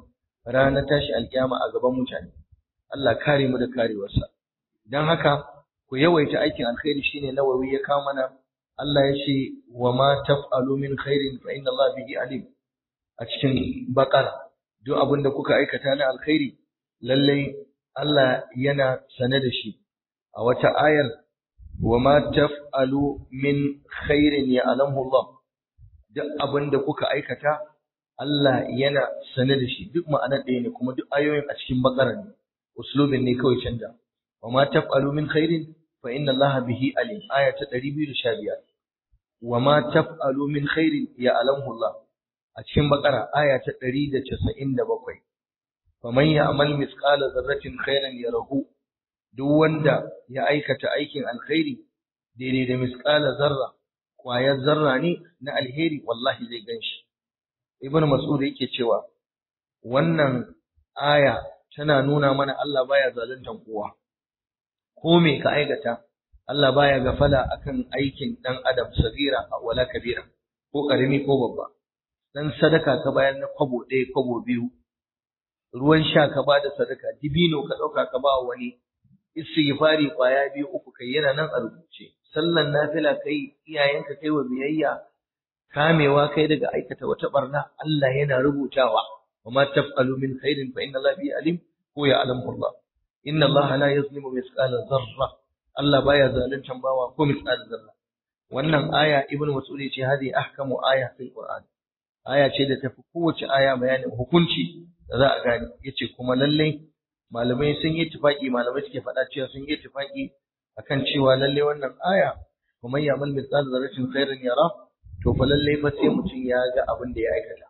a gaban mutane. Allah kare mu da karewarsa. Dan haka ku yawaita aikin alkhairi shine Nawawi ya kawo mana. Allah ya ce wa ma taf'alu min khairin fa inna Allah bihi alim. A cikin Baqara duk abin da kuka aikata na alkhairi lalle Allah yana sane da shi. A wata ayar wa ma taf'alu min khairin ya'lamu Allah. Duk abin da kuka aikata Allah yana sane da shi. Duk ma'anar ɗaya ne kuma duk ayoyin a cikin Baqara ne. Uslubin ne kawai canja. Wa ma taf'alu min khairin fa inna Allah bihi alim. Aya ta 215. Wa ma taf'alu min khairin ya'lamu Allah. A cikin Baqara aya ta 197. Faman ya'mal mithqala dharratin khairan yarahu. Duk wanda ya aikata aikin alkhairi daidai da mithqala zarra, kwayar zarra ne na alheri wallahi zai ganshi. Ibn Mas'ud yake cewa wannan aya tana nuna mana Allah baya zaluntan kowa. Ko me ka aikata Allah baya gafala akan aikin dan adam sagira wala kabira ko karimi ko babba. Dan sadaka ka bayar na kwabo ɗaya kwabo biyu, ruwan sha ka bada sadaka, dibino ka ɗauka ka ba wani, istighfari kwaya biyu uku kai yana nan a rubuce, sallan nafila kai, iyayenka kai wa biyayya, kamewa kai daga aikata wata barna, Allah yana rubutawa. Wa ma taf'alu min khairin fa inna Allah bihi alim ko ya alamu Allah. Inna Allah la yuzlimu mithqala dharra. Allah baya zaluntan bawa ko mithqala dharra. Wannan aya Ibn Mas'ud ce hadi ahkamu aya fil Qur'an. Aya ce da tafi kowace aya bayanin hukunci da za a gane. Yace kuma lalle malamai sun yi ittifaqi, malamai suke faɗa cewa sun yi ittifaqi akan cewa lalle wannan aya kuma ya mal mithqala dharratin khairan yara, to fa lalle fa sai mutum ya ga abin da ya aikata.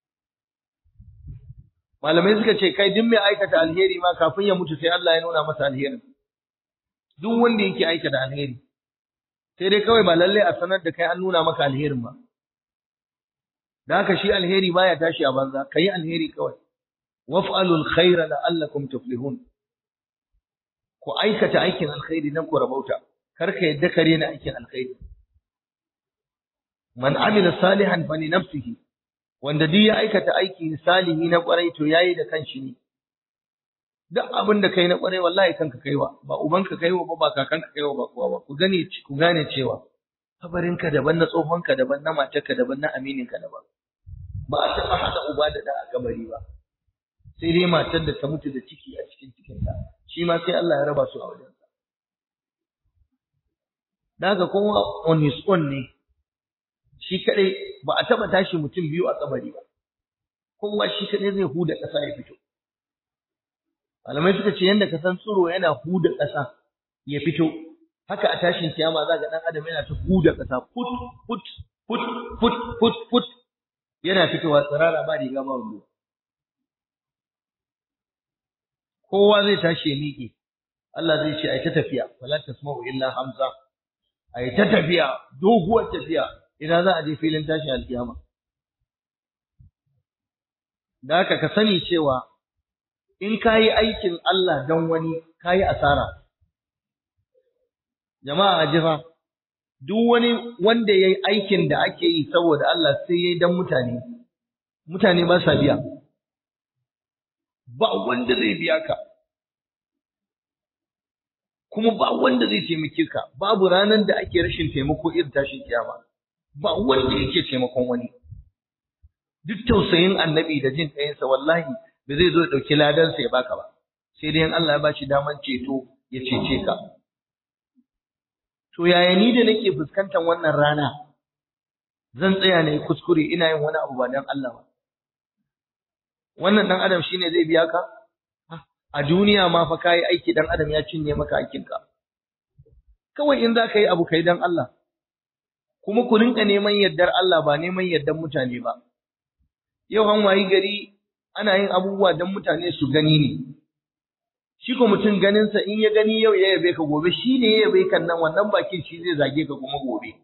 Malamai suka ce kai duk mai aikata alheri ma kafin ya mutu sai Allah ya nuna masa alherin. Duk wanda yake aikata alheri sai dai kawai ba lalle a sanar da kai an nuna maka alherin ba. Da haka shi alheri baya tashi a banza, kai alheri kawai. Waf'alul khaira la'allakum tuflihun. Ku aikata aikin alkhairi nan ku rabauta, kar ka yadda kare na aikin alkhairi. Man amila salihan fa li nafsihi, wanda duk ya aikata aiki salihi na kwarai to yayi da kanshi ne. Duk abin da kai na kwarai wallahi kanka kaiwa, ba ubanka kaiwa ba kakanka kaiwa ba kowa ba. Ku gane cewa kabarinka daban, na tsohonka daban, na matarka daban, na amininka daban. Ba a taɓa haɗa uba da ɗa a kabari ba, sai dai matar da ta mutu da ciki a cikin cikinta, shi ma sai Allah ya raba su a wajensa. Da haka kowa on his own ne, shi kaɗai ba a taɓa tashi mutum biyu a kabari ba, kowa shi kaɗai zai huda ƙasa ya fito. Malamai suka ce yadda ka san tsiro yana huda ƙasa ya fito, haka a tashin kiyama za ga ɗan adam yana ta huda ƙasa put put put put put put yana fitowa tsirara ba riga ba wando. Kowa zai tashi ya miƙe, Allah zai ce ai ta tafiya, wala tasma'u illa hamza, ai ta tafiya, doguwar tafiya, ina za a je filin tashin alkiyama. Da haka ka sani cewa in ka yi aikin Allah don wani, ka yi asara. Jama'a a jifa, duk wani wanda ya yi aikin da ake yi saboda Allah sai ya yi don mutane, mutane ba sa biya. Ba wanda zai biya ka, kuma ba wanda zai taimake ka, babu ranar da ake rashin taimako irin tashin kiyama, ba wanda yake taimakon wani. Duk tausayin annabi da jin ƙayinsa wallahi ba zai zo ya ɗauki ladansa ya baka ba, sai dai in Allah ya ba shi daman ceto ya cece ka. To yaya ni da nake fuskantar wannan rana zan tsaya na yi kuskure ina yin wani abu ba don Allah ba? Wannan ɗan adam shine zai biya ka? A duniya ma fa kayi aiki ɗan adam ya cinye maka aikinka. Kawai in za ka yi abu kai don Allah, kuma ku rinka neman yardar Allah ba neman yardar mutane ba. Yau an wayi gari ana yin abubuwa don mutane su gani ne. Shi ko mutum ganinsa in ya gani yau ya yabe ka gobe shi ne ya yabe kan nan wannan bakin shi zai zage ka kuma gobe.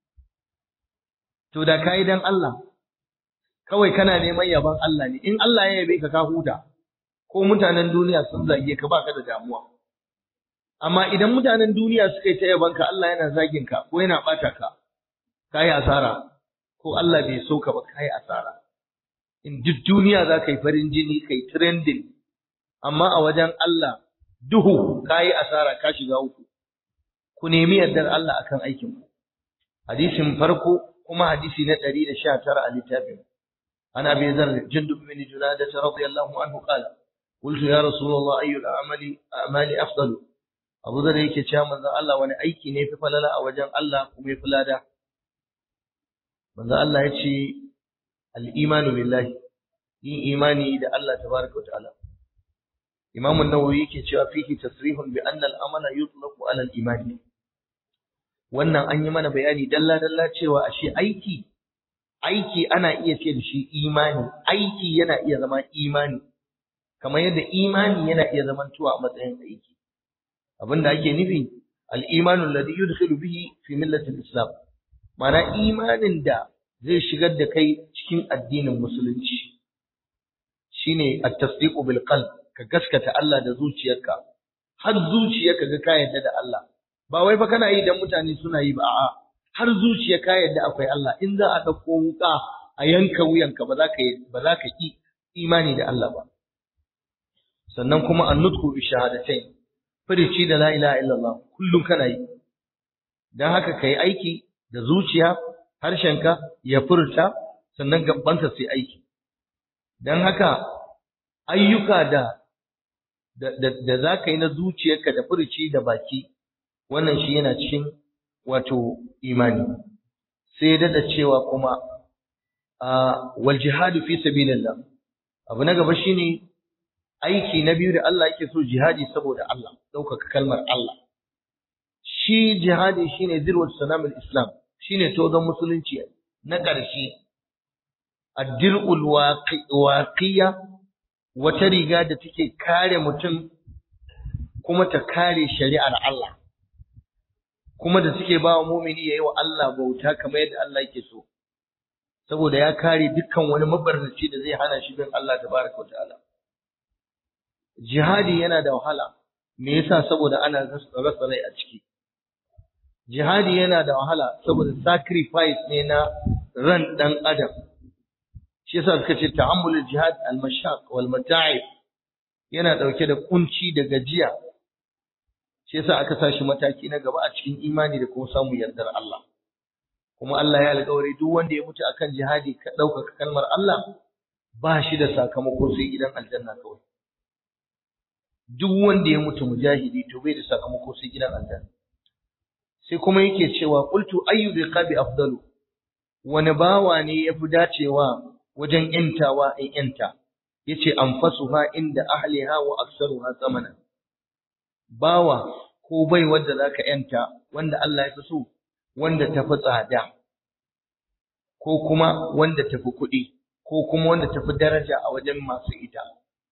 To da kayi dan Allah, kawai kana neman yaban Allah ne. In Allah ya yabe ka huta, ko mutanen duniya sun zage ka baka da damuwa. Amma idan mutanen duniya suka yi ta yaban ka, Allah yana zagin ka ko yana bata ka, kayi asara. Ko Allah bai so ka ba kayi asara. In duk duniya za ka yi farin jini kai trending, amma a wajen Allah duhu kayi asara ka shiga uku. Ku nemi yardar Allah akan aikin ku. Hadisin farko kuma hadisi na 119 a littafin. An Abi Dharr Jundub bin Junadah radiyallahu anhu qala qultu ya Rasulullah ayyul a'mali afdalu. Abu Dharr yake cewa manzon Allah wani aiki ne fi falala a wajen Allah kuma yafi lada. Manzon Allah ya ce al-imanu billahi, yin imani da Allah tabaraka wa ta'ala. Imam an-Nawawi yake cewa fihi tasrihun bi anna al-amala yutlaqu ala al-imani. Wannan an yi mana bayani dalla dalla cewa ashe aiki ana iya ce da shi imani, aiki yana iya zama imani, kamar yadda imani yana iya zamantowa a matsayin aiki. Abinda ake nufi al-imanu alladhi yudkhilu bihi fi millati al-islam, ma'ana imanin da zai shigar da kai cikin addinin musulunci shine at-tasdiqu bil qalb, ka gaskata Allah da zuciyarka, har zuciyarka ga ka yarda da Allah. Ba wai fa kana yi dan mutane suna yi ba, a'a, har zuciya ka yarda akwai Allah. In za a dauko wuka a yanka wuyanka ba za ka ki imani da Allah ba. Sannan kuma an-nutqu bi shahadatayn, furici da la ilaha illallah kullum kana yi. Dan haka kai aiki da zuciya, harshenka ya furta, sannan gabanka sai aiki. Dan haka ayyuka da za ka yi na zuciyarka da furici da baki, wannan shi yana cikin wato imani. Sai da cewa kuma wal jihadu fi sabilillah, abu na gaba shine aiki na biyu da Allah yake so, jihadi saboda Allah, ɗaukaka kalmar Allah. Shi jihadi shine zirwat sanamul islam, shine tozon musulunci na ƙarshe. Ad-dir'ul waqiya, wata riga da take kare mutum kuma ta kare shari'ar Allah. kuma da suke ba wa mumini yayi wa Allah bauta kamar yadda Allah yake so, saboda ya kare dukkan wani mabarnaci da zai hana shi bin Allah tabaraka wa ta'ala. Jihadi yana da wahala, me yasa? Saboda ana rasa rai a ciki. Jihadi yana da wahala saboda sacrifice ne na ran dan adam. Shi yasa suka ce ta'ammulul jihad al-mashaq wal mata'ib yana dauke da kunci da gajiya. Shi yasa aka sashi mataki na gaba a cikin imani da kuma samu yardar Allah. Kuma Allah ya alƙawari duk wanda ya mutu akan jihadi ka ɗaukaka kalmar Allah ba shi da sakamako sai gidan aljanna kawai. Duk wanda ya mutu mujahidi to bai da sakamako sai gidan aljanna. Sai kuma yake cewa qultu ayyu riqabi afdalu, wani bawa ne yafi dacewa wajen yantawa in yanta? Yace anfasuha inda ahliha wa aktsaruha zamanan. Bawa ko bai wanda zaka yanta wanda Allah ya fi so, wanda tafi tsada, ko kuma wanda tafi kuɗi, ko kuma wanda tafi daraja a wajen masu ita.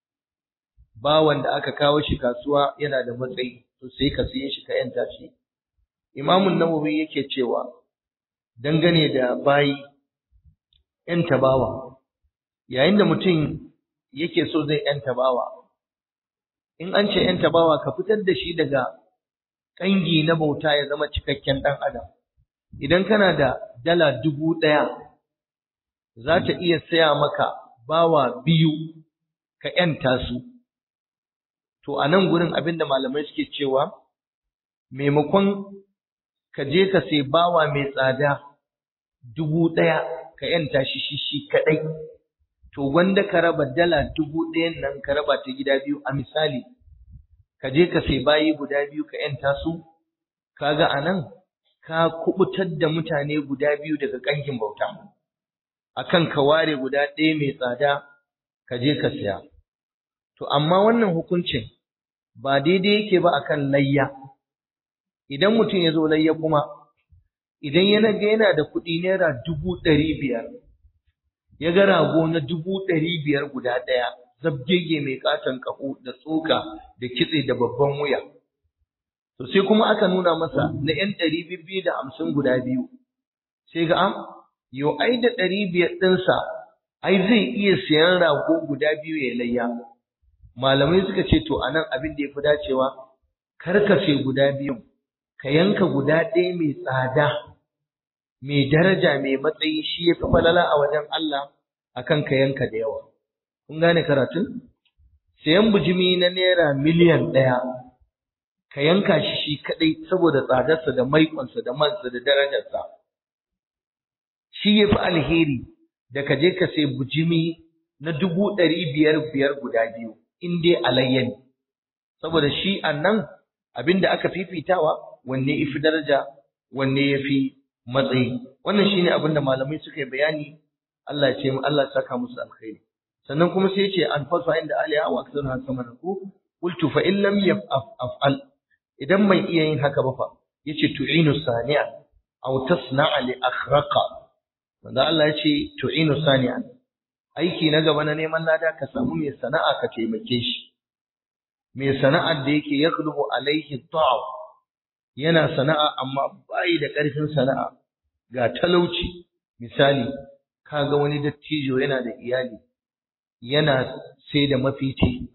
Bawan da aka kawo shi kasuwa yana da matsayi, to sai ka siye shi ka yanta shi. Imamun Nawawi yake cewa dangane da bayi yanta bawa, yayin da mutum yake so zai yanta bawa, in an ce yanta bawa ka fitar da shi daga kangi na bauta ya zama cikakken ɗan adam. Idan kana da dala 1000 za ta iya saya maka bawa 2 ka yanta su. To a nan gurin abinda malamai suke cewa maimakon ka je ka sai bawa mai tsada 1000 ka yanta shi shi kadai, to wanda ka raba dala 1000 nan ka raba ta gida biyu. A misali, ka je ka sai bayi guda 2 ka yanta su, kaga anan ka kubutar da mutane guda 2 daga kangin bauta, akan ka ware guda 1 mai tsada ka je ka siya. To amma wannan hukuncin ba daidai yake ba akan layya. Idan mutum ya zo layya kuma, idan yana da kuɗi naira 500,000, ya ga rago na 500,000 guda ɗaya, zabgege mai katon ƙaho da tsoka da kitse da babban wuya. To sai kuma aka nuna masa na 'yan 250 guda 2, sai ga yo ai da 500 ɗinsa, ai zai iya siyan rago guda 2 ya layya. Malamai suka ce to anan abin da yafi dacewa, kar ka sai guda 2, ka yanka guda 1 mai tsada, mai daraja, mai matsayi, shi yafi falala a wajen Allah akan ka yanka da yawa. Kun gane karatun? Sayan bujimi na naira miliyan 1, ka yanka shi kadai saboda tsadarsa da maikonsa da mansa da darajarsa, shi yafi alheri da ka je ka sai bujimi na 500,000 guda 2, in dai alayya ne. Saboda shi annan abinda aka fifitawa wanne yafi daraja, wanne yafi matsayi. Wannan shine abinda malamai suka yi bayani. Allah ya ce mu, Allah ya saka musu alkhairi. Sannan kuma sai ya ce anfasu inda aliya wa aksarha samanaku. Qultu fa in lam yaf'al, idan mai iya yin haka ba fa, yace tu'inu sani'a aw tasna'a li akhraqa. Wanda Allah ya ce tu'inu sani'a, aiki na gaba na neman lada ka samu mai sana'a ka taimake shi. Mai sana'ar da yake yaghlubu alaihi ta'ab, yana sana'a amma bai da ƙarfin sana'a, ga talauci. Misali, kaga wani dattijo yana da iyali, yana sai da mafici.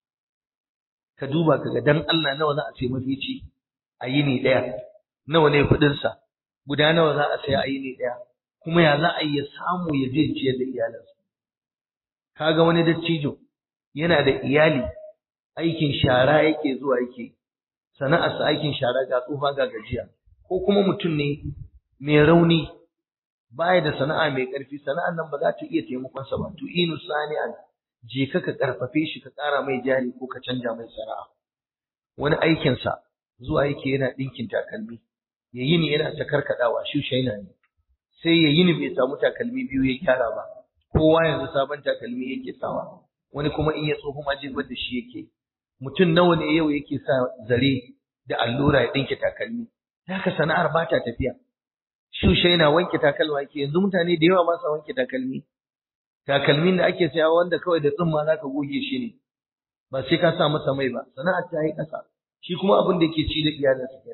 Ka duba kaga dan Allah nawa za a sai mafici a yini ɗaya, nawa ne kuɗinsa, guda nawa za a sai a yini ɗaya, kuma ya za a yi ya samu ya je ciyar da iyalinsa. Kaga wani dattijo yana da iyali, aikin shara yake zuwa yake, sana'arsa aikin shara, ga tsufa ga gajiya. Ko kuma mutum ne mai rauni, baya da sana'a mai ƙarfi, sana'ar nan ba za ta iya taimakonsa ba. To inu sani'an, je ka karfafe shi, ka ƙara mai jari ko ka canja mai sana'a. Wani aikinsa zuwa yake yana ɗinkin takalmi, ya yini yana ta karkaɗawa, shi shaina ne, sai ya yini bai samu takalmi 2 ya gyara ba. Kowa yanzu sabon takalmi yake sawa, wani kuma in ya tsoho ma jefar da shi yake. Mutum nawa ne yau yake sa zare da allura ya ɗinke takalmi? Haka sana'ar ba ta tafiya. Shushe yana wanke takalma yake. Yanzu mutane da yawa ba sa wanke takalmi. Takalmin da ake sayawa wanda kawai da tsumma za ka goge shi ne, ba sai ka sa masa mai ba. Sana'ar ta yi ƙasa. Shi kuma abin da yake ci da iyalinsa kenan.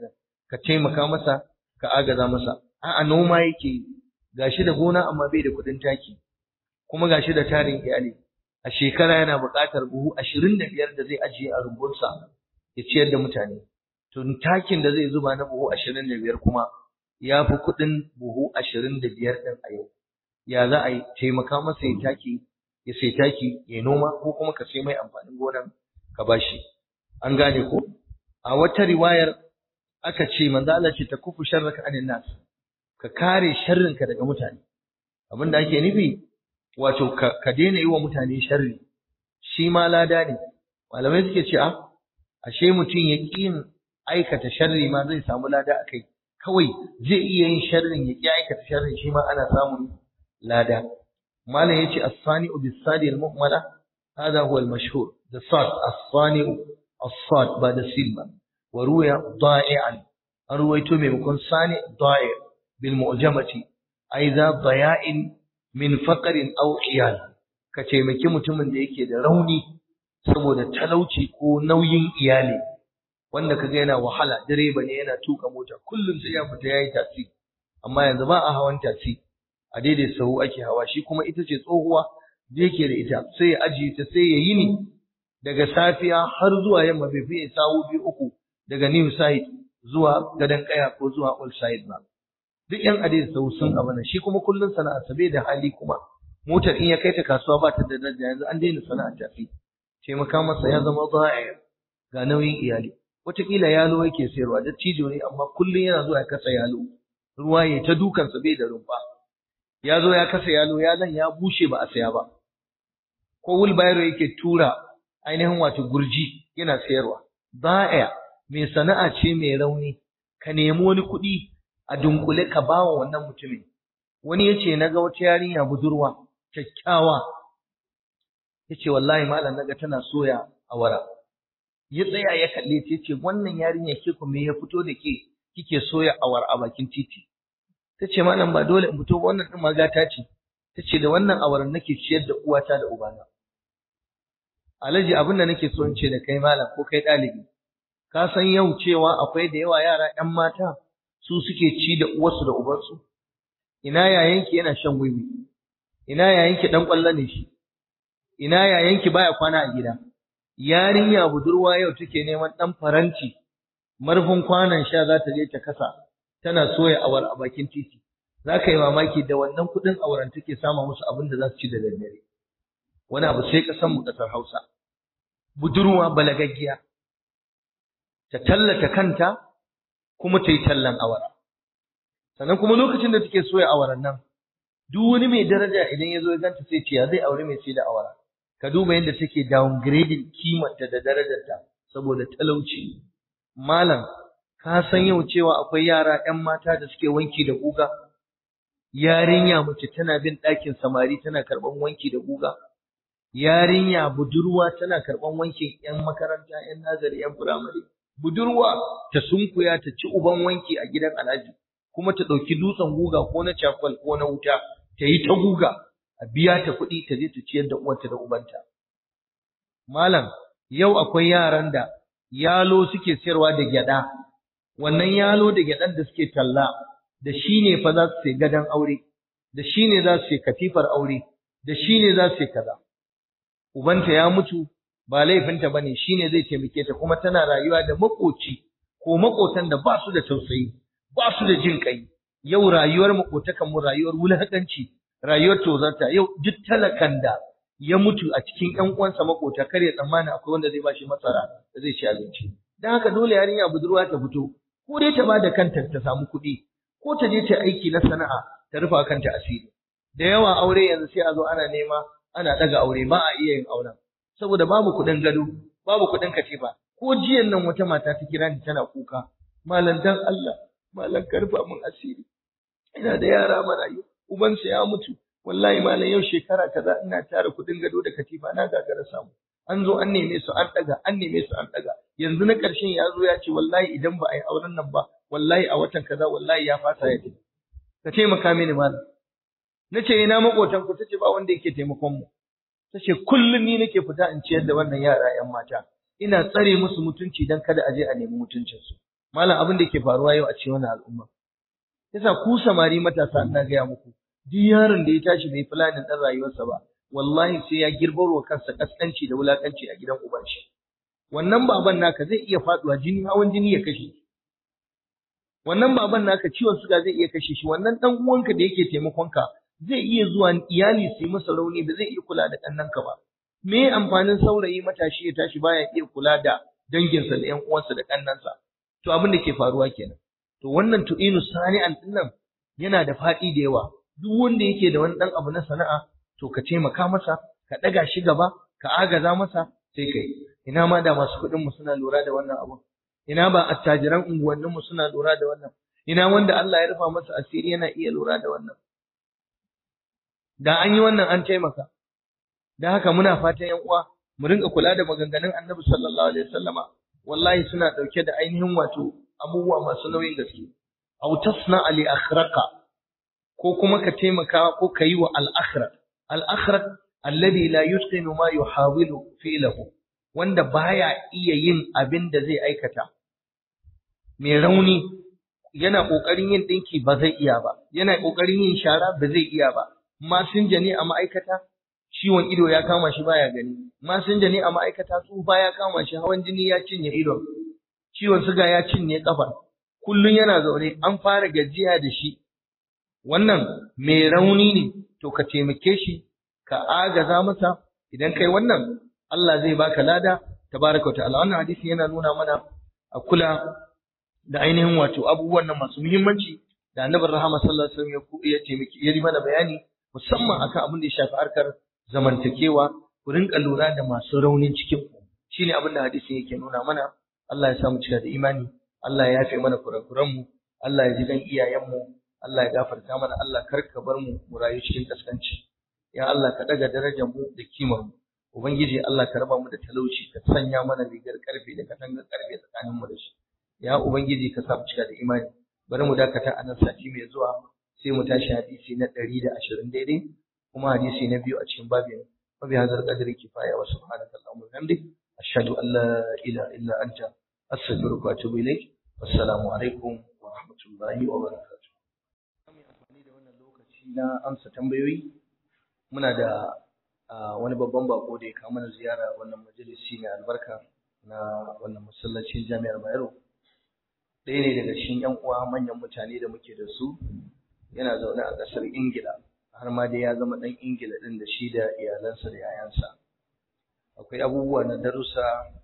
ka taimaka masa ka agaza masa. A'a noma yake gashi da gona amma bai da kuɗin taki kuma gashi da tarin iyali, a shekara yana buƙatar buhu 25 da zai ajiye a rumbunsa ya ciyar da mutane. To takin da zai zuba na buhu 25 kuma ya fi kuɗin buhu 25 ɗin a yau. Ya za a yi taimaka masa ya sai taki ya noma ko kuma ka sai mai amfanin gonan ka bashi. An gane ko? A wata riwayar aka ce manzo Allah ce takufu sharraka anin nas, ka kare sharrinka daga mutane. Abin da ake nufi wato ka daina yi wa mutane sharri, shi ma lada ne. Malamai suke ce ashe mutum ya ƙi yin aikata sharri ma zai samu lada a kai, kawai zai iya yin sharrin ya ƙi aikata sharrin shi ma ana samun lada. Malam yace as-sani'u bis-sadi al-mu'mala hada huwa al-mashhur, da sad as-sani'u as-sad ba da sin ba. Wa ruya da'i'an, an ruwaito maimakon sani da'i' bil mu'jamati aiza daya'in min faqrin aw iyal, ka taimaki mutumin da yake da rauni saboda talauci ko nauyin iyali, wanda kaga yana wahala, direba ne yana tuka mota kullum sai ya fita yayi taksi, amma yanzu ba a hawan taksi, a daidai sahu ake hawa, shi kuma ita ce tsohuwa da yake da ita, sai ya ajiye ta sai ya yini daga safiya har zuwa yamma bai fiye sawu 2-3 daga new side zuwa gadan kaya ko zuwa old side ba. Duk yan adai sau sun abana, shi kuma kullun sana'a sabe da hali, kuma motar in ya kai ta kasuwa ba ta da daraja, yanzu an daina sana'a tafi. Taimaka masa ya zama za'i ga nauyin iyali. Wataƙila yalo yake sayarwa, dattijo ne amma kullun yana zuwa ya kasa yalo, ruwa ya ta dukan sa bai da rumfa. Ya zo ya kasa yalo, yalon ya bushe ba a saya ba. Ko wheelbarrow yake tura ainihin wato gurji yana sayarwa. Za'i mai sana'a ce mai rauni, ka nemi wani kuɗi a dunkule ka bawa wannan mutumin. Wani yace naga wata yarinya budurwa kyakkyawa, yace wallahi malam naga tana soya awara. Ya tsaya ya kalle ta yace wannan yarinya ke ku me ya fito da ke kike soya awara a bakin titi? Tace malam ba dole in fito ba, wannan din magata ce. Tace da wannan awaran nake ciyar da uwata da ubana. Alhaji abin da nake so in ce da kai malam ko kai ɗalibi, ka san yau cewa akwai da yawa yara 'yan mata su suke ci da uwarsu da ubansu. Ina yayanki yana shan wiwi, ina yayanki dan kwallo ne shi, ina yayanki baya kwana a gida. Yarinya budurwa yau take neman dan faranti, marfin kwanan sha za ta je ta kasa, tana soya awar a bakin titi. Za ka yi mamaki da wannan kuɗin auren take sama musu abin da za su ci da daddare. Wani abu sai kasan mu ƙasar Hausa. Budurwa balagaggiya ta tallata kanta kuma ta yi tallan awara. Sannan kuma lokacin da take soya awaran nan, duk wani mai daraja idan ya zo ya ganta sai ce ya zai aure mai sai da awara. Ka duba yadda take downgrading kimarta da darajarta saboda talauci. Malam, ka san yau cewa akwai yara 'yan mata da suke wanki da guga? Yarinya mace tana bin ɗakin samari tana karɓan wanki da guga. Yarinya budurwa tana karɓan wankin 'yan makaranta, 'yan nazari, 'yan firamare. Budurwa ta sunkuya ta ci uban wanki a gidan alhaji, kuma ta ɗauki dutsen guga ko na cakwal ko na wuta ta yi ta guga, a biya ta kuɗi ta je ta ciyar da uwarta da ubanta. Malam, yau akwai yaran da yalo suke sayarwa da gyaɗa, wannan yalo da gyaɗan da suke talla, da shi ne fa za su sai gadon aure, da shi ne za su sai katifar aure, da shi ne za su sai kaza. Ubanta ya mutu, ba laifinta bane, shine zai taimake ta, kuma tana rayuwa da makoci ko makotan da ba su da tausayi, ba su da jin kai. Yau rayuwar makotakan mu rayuwar wulakanci, rayuwar tozarta. Yau duk talakan da ya mutu a cikin ƴan uwansa makota, kar ya tsammani akwai wanda zai bashi masara da zai ci abinci. Dan haka dole yarinya budurwa ta fito, ko dai ta bada kanta ta samu kuɗi, ko ta je ta aiki na sana'a ta rufa kanta asiri. Da yawa aure yanzu sai a zo ana nema, ana daga aure, ba a iya yin auren saboda babu kuɗin gado, babu kuɗin katifa. Ko jiyan nan wata mata ta kira ni tana kuka, malam dan Allah, malam karfa mun asiri, ina da yara marayu, ubansa ya mutu, wallahi malam yau shekara kaza ina tara kuɗin gado da katifa na gagara samu. An zo an neme su an ɗaga, an neme su an ɗaga. Yanzu na ƙarshen ya zo ya ce wallahi idan ba a yi auren nan ba, wallahi a watan kaza wallahi ya fasa ya ce. Ka taimaka mini malam. Na ce ina maƙotan ku? Ta ce ba wanda yake taimakon mu. Ta ce kullum ni nake fita in ciyar da wannan yara 'yan mata, ina tsare musu mutunci don kada a je a nemi mutuncinsu. malam abin da ke faruwa yau a cikin wannan al'umma yasa ku samari matasa ina gaya muku duk yaron da ya tashi bai planin ɗan rayuwarsa ba wallahi sai ya girbarwa kansa kaskanci da wulakanci a gidan uban shi wannan baban naka zai iya faduwa hawan jini ya kashe wannan baban naka ciwon suga zai iya kashe shi wannan dan uwanka da yake taimakonka zai iya zuwa iyali su yi masa rauni ba zai iya kula da ɗannanka ba me amfanin saurayi matashi ya tashi baya iya kula da danginsa da ƴan uwansa da ƙannansa to abin da ke faruwa kenan to wannan tu'inu sani'an dinnan yana da faɗi da yawa duk wanda yake da wani ɗan abu na sana'a to ka taimaka masa ka ɗaga shi gaba ka agaza masa sai kai ina ma da masu kuɗin mu suna lura da wannan abu ina ba attajiran unguwannin mu suna lura da wannan ina wanda Allah ya rufa masa asiri yana iya lura da wannan da an yi wannan an taimaka da haka muna fatan ƴan uwa mu rinka kula da maganganun Annabi sallallahu alaihi wasallama wallahi suna dauke da ainihin wato abubuwa masu nauyin gaske aw tasna li akhraqa ko kuma ka taimaka ko ka yi wa al-akhraq al-akhraq alladhi la yusqinu ma yuhawilu fi'lahu wanda baya iya yin abin da zai aikata mai rauni yana kokarin yin dinki ba zai iya ba yana kokarin yin shara ba zai iya ba masinja ne a ma'aikata ciwon ido ya kama shi baya gani masinja ne a ma'aikata tsufa ya kama shi hawan jini ya cinye idon ciwon suga ya cinye kafar kullun yana zaune an fara gajiya da shi wannan mai rauni ne to ka taimake shi ka agaza masa idan kai wannan Allah zai baka lada tabaraka ta'ala wannan hadisi yana nuna mana a kula da ainihin wato abubuwan nan masu muhimmanci da Annabi Rahama sallallahu alaihi wasallam ya taimake ya yi mana bayani musamman akan abin da ya shafi harkar zamantakewa ku rinka lura da masu raunin cikin ku shine abin da hadisin yake nuna mana Allah ya samu cika da imani Allah ya yafe mana kurakuran mu Allah ya ji dan iyayen mu Allah ya gafarta mana Allah karka bar mu mu rayu cikin kaskanci ya Allah ka daga darajar mu da kimar mu ubangiji Allah ka raba mu da talauci ka sanya mana rigar karfe da katangar karfe tsakanin mu da shi ya ubangiji ka sa mu cika da imani bari mu dakata a nan sati mai zuwa sai mu tashi hadisi na 120 daidai kuma hadisi na biyu a cikin babin wa bi hadzal qadri kifaya wa subhanaka allahumma wa bihamdik ashhadu an la ilaha illa anta astaghfiruka wa atubu ilayk wassalamu alaikum wa rahmatullahi wa barakatuh mai amfani da wannan lokaci na amsa tambayoyi muna da wani babban bako da ya kawo mana ziyara wannan majalisi mai albarka na wannan masallacin Jami'ar Bayero ɗaya ne daga cikin ƴan uwa manyan mutane da muke da su yana zaune a ƙasar Ingila har ma dai ya zama ɗan Ingila ɗin da shi da iyalansa da yayansa akwai abubuwa na darussa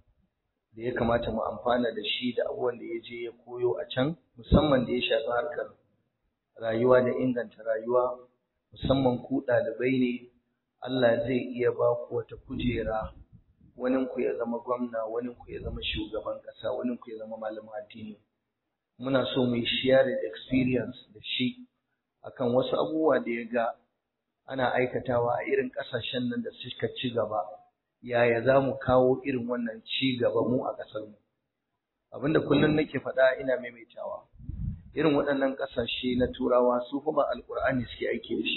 da ya kamata mu amfana da shi da abubuwan da ya je ya koyo a can musamman da ya shafi harkar rayuwa da inganta rayuwa musamman ku ɗalibai ne Allah zai iya ba ku wata kujera wani ku ya zama gwamna wani ku ya zama shugaban ƙasa wani ku ya zama malamin addini muna so mu yi sharing experience da shi akan wasu abubuwa da ya ga ana aikatawa a irin ƙasashen nan da suka ci gaba yaya za mu kawo irin wannan ci gaba mu a ƙasar mu abinda kullum nake faɗa ina maimaitawa irin waɗannan ƙasashe na turawa su kuma alƙur'ani suke aiki da shi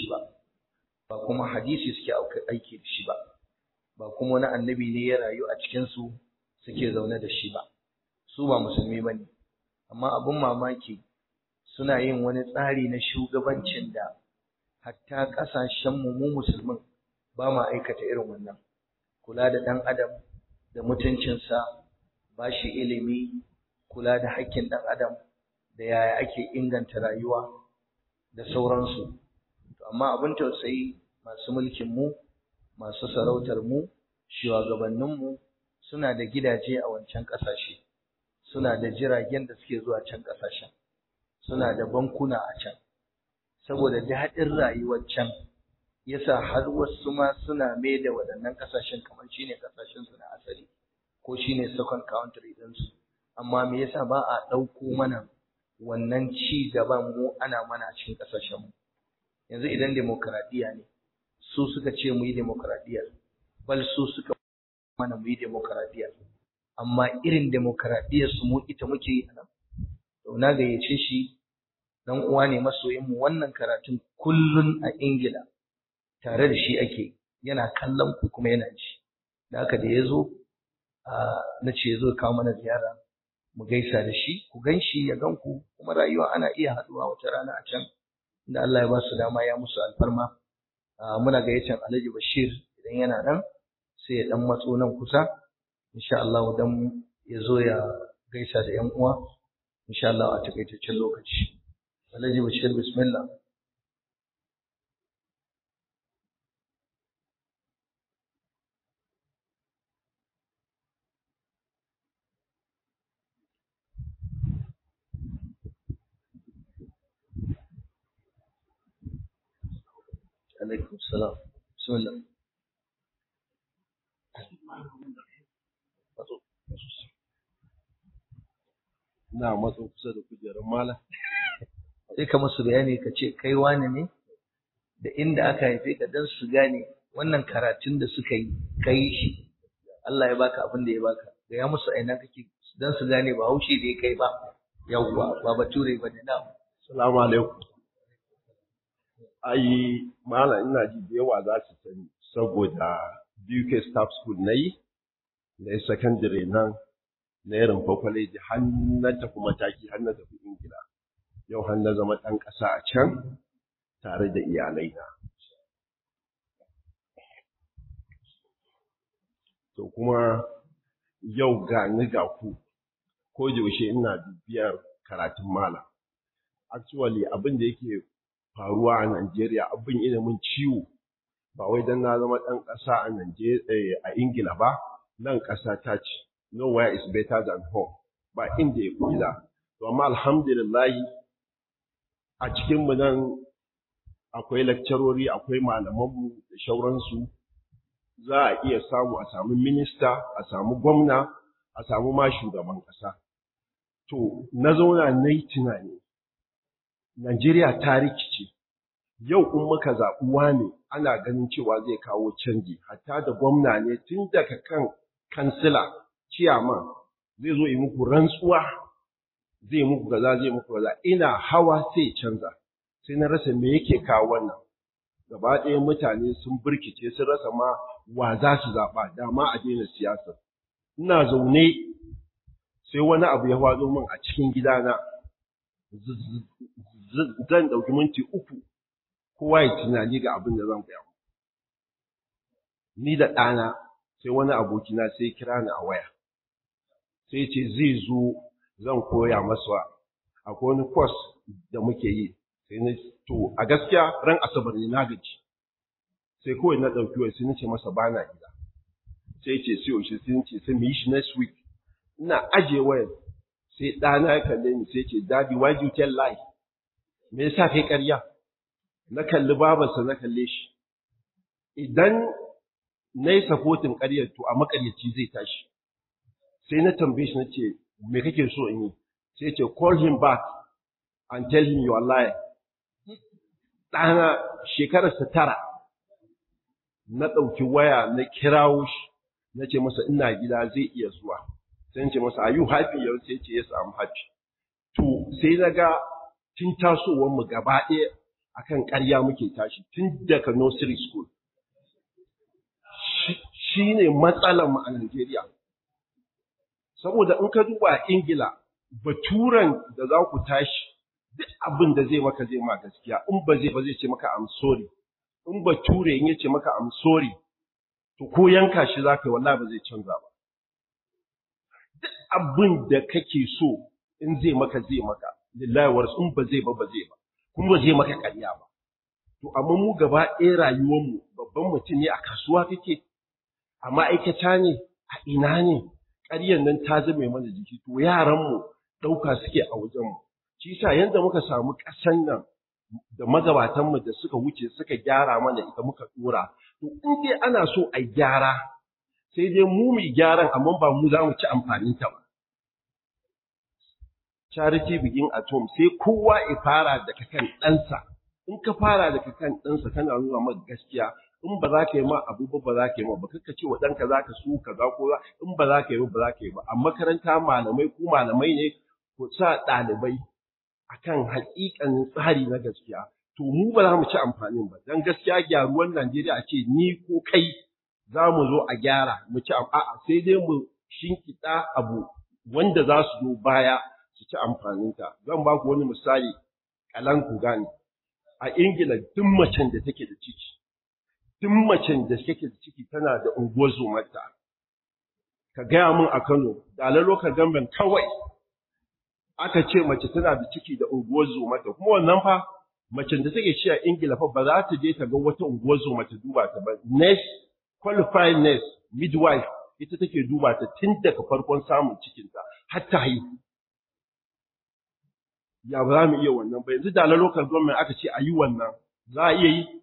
ba kuma hadisi suke aiki da shi ba kuma wani annabi ne ya rayu a cikin su suke zaune da shi ba su ba musulmi bane amma abin mamaki suna yin wani tsari na shugabancin da hatta ƙasashen mu musulmin ba ma aikata irin wannan kula da ɗan adam da mutuncinsa ba shi ilimi kula da haƙƙin ɗan adam da yaya ake inganta rayuwa da sauransu amma abin tausayi masu mulkin mu masu sarautar mu shugabannin mu suna da gidaje a wancan ƙasashe suna da jiragen da suke zuwa can ƙasashen suna da bankuna a can saboda daɗin rayuwar can yasa har wasu ma suna mai da waɗannan ƙasashen kamar shine ƙasashen su na asali ko shine second country ɗinsu amma me yasa ba a ɗauko mana wannan ci gaban mu ana mana a cikin ƙasashen mu yanzu idan demokradiya ne su suka ce mu yi demokradiya bal su suka mana mu yi demokradiya amma irin demokradiyar su mu ita muke yi anan to na gayyace shi dan uwa ne masoyin mu wannan karatun kullun a Ingila tare da shi ake yana kallon ku kuma yana ji da haka da yazo na ce yazo kawo mana ziyara mu gaisa da shi, ku gan shi ya gan ku, kuma rayuwa ana iya haɗuwa wata rana a can inda Allah ya ba su dama ya musu alfarma. Muna gayyatar Alhaji Bashir idan yana nan sai ya dan matso nan kusa insha Allah dan ya zo ya gaisa da ƴan uwa insha Allah a takaitaccen lokaci. Alhaji Bashir, bismillah. عليكم السلام. بسم الله. Na matso kusa da kujerar malam. Sai ka musu bayani ka ce kai wani ne da inda aka haife ka dan su gane wannan karatun da suka yi kai shi. Allah ya baka abin da ya baka. Da ya musu aina kake dan su gane ba haushi da ya kai ba. Yawwa ba bature ba ne na. Assalamu alaikum. Ai malam ina ji da yawa za su sani saboda BUK Staff School nayi da secondary nan na yarin college har na tafi mataki har na tafi Ingila. Yau har na zama ɗan ƙasa a can tare da iyalaina. To kuma yau ga ni ga ku ko yaushe ina bibiyar karatun malam. Actually abin da yake faruwa a Najeriya abin ilimin ciwo ba wai dan na zama ɗan ƙasa a Najeriya a Ingila ba, nan ƙasa ta ce nowhere is better than home, ba inda ya kula. To amma alhamdulillah a cikin mu nan akwai lecturori, akwai malamanmu da shauransu, za a iya samu minista, a samu gwamna, a samu ma shugaban ƙasa. To na zauna na yi tunani, Najeriya ta rikice, yau in muka zaɓi wane ana ganin cewa zai kawo canji, hatta da gwamna ne tun daga kan kansila, ciyaman zai zo yi muku rantsuwa, zai muku kaza, zai muku kaza, ina hawa sai canza. Sai na rasa me yake kawo wannan. Gaba ɗaya mutane sun birkice, sun rasa ma wa za su zaɓa, dama a daina siyasa. Ina zaune sai wani abu ya faɗo min a cikin gidana. Zan ɗauki minti uku kowa ya tunani ga abin da zan gaya. Ni da ɗana sai wani abokina sai kira ni a waya. Sai ce zai zo zan koya masa akwai wani course da muke yi. Sai na to a gaskiya ran Asabar ne na gaji. Sai kawai na ɗauki waya sai na ce masa bana gida. Sai ce sai yaushe sai ce sai mu yi shi next week. Ina ajiye wayar sai ɗana ya kalle ni sai ce daddy why do you tell lie? Me yasa kai ƙarya? Na kalli babarsa na kalle shi. Idan na yi sapotin ƙaryar to a maƙaryaci zai tashi. Sai na tambaye shi na ce me kake so in yi? Sai ce call him back and tell him you are lying. Ɗana shekararsa 9. Na ɗauki waya na kirawo shi na ce masa ina gida zai iya zuwa. Sai na ce masa are you happy yau? Sai ce yes I'm happy. To sai na ga tun tasowar mu gaba ɗaya akan ƙarya muke tashi tun daga nursery school. Shi ne matsalar mu a Najeriya. Saboda in ka duba a Ingila, baturan da za ku tashi duk abin da zai maka zai ma gaskiya, in ba zai ce maka I'm sorry. In bature in ya ce maka I'm sorry, to ko yanka shi za ka yi wallahi ba zai canza ba. Duk abin da kake so in zai maka, lillahi wa in ba zai ba, kuma ba zai maka ƙarya ba. To amma mu gaba ɗaya rayuwarmu babban mutum ne a kasuwa kake, a ma'aikata ne, a ina ne, ƙaryar nan ta zame mana jiki, to yaranmu ɗauka suke a wajenmu. Shi yasa yanda muka samu ƙasan nan da magabatanmu da suka wuce suka gyara mana ita muka ɗora, to in dai ana so a gyara, sai dai mu gyaran amma ba mu za mu ci amfanin ta ba. Charity begin at home, sai kowa ya fara daga kan ɗansa. In ka fara daga kan ɗansa kana nuna maka gaskiya, in ba za ka yi ma abu ba za ka yi ma ba, kakka ce wa ɗanka za ka so kaza ko in ba za ka yi ba za ka yi ba. A makaranta malamai ku malamai ne ku sa ɗalibai akan haƙiƙanin tsari na gaskiya. To mu ba za mu ci amfanin ba, dan gaskiya gyaruwar Najeriya a ce ni ko kai za mu zo a gyara mu ci a'a sai dai mu shinkiɗa abu wanda za su zo baya su ci amfaninta. Zan ba ku wani misali kalan ku gane. A Ingila duk macen da take da ciki, duk macen da take da ciki tana da unguwar zomarta. Ka gaya min a Kano, da local government kawai aka ce mace tana da ciki da unguwar zomarta, kuma wannan fa macen da take ci a Ingila fa ba za ta je ta ga wata unguwar zoma ta duba ta ba. Nurse, qualified nurse, midwife, ita take duba ta tun daga farkon samun cikinta har ta haihu. Ya ba za mu iya wannan ba, yanzu da local government aka ce a yi wannan, za a iya yi?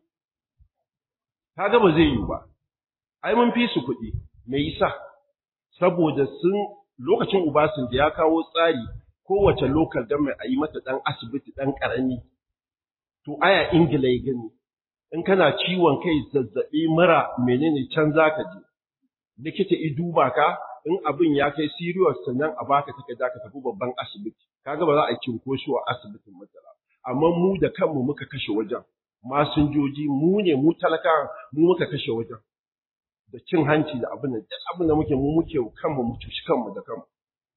Kaga ba zai yi ba. Ai mun fi su kuɗi, me yasa? Saboda lokacin Obasanjo ya kawo tsari kowace local government a yi mata ɗan asibiti ɗan ƙarami. To aya Ingila ya gani, in kana ciwon kai, zazzaɓi, mura, menene can za ka je. Likita i duba ka, in abin ya kai serious sannan a baka takarda ka tafi babban asibiti. Kaga ba za a yi cinkoso a asibitin matsala. Amma mu da kanmu muka kashe wajen. Masinjoji mu talakawa mu muka kashe wajen. Da cin hanci da abin da muke kanmu mu cuci kanmu da kanmu.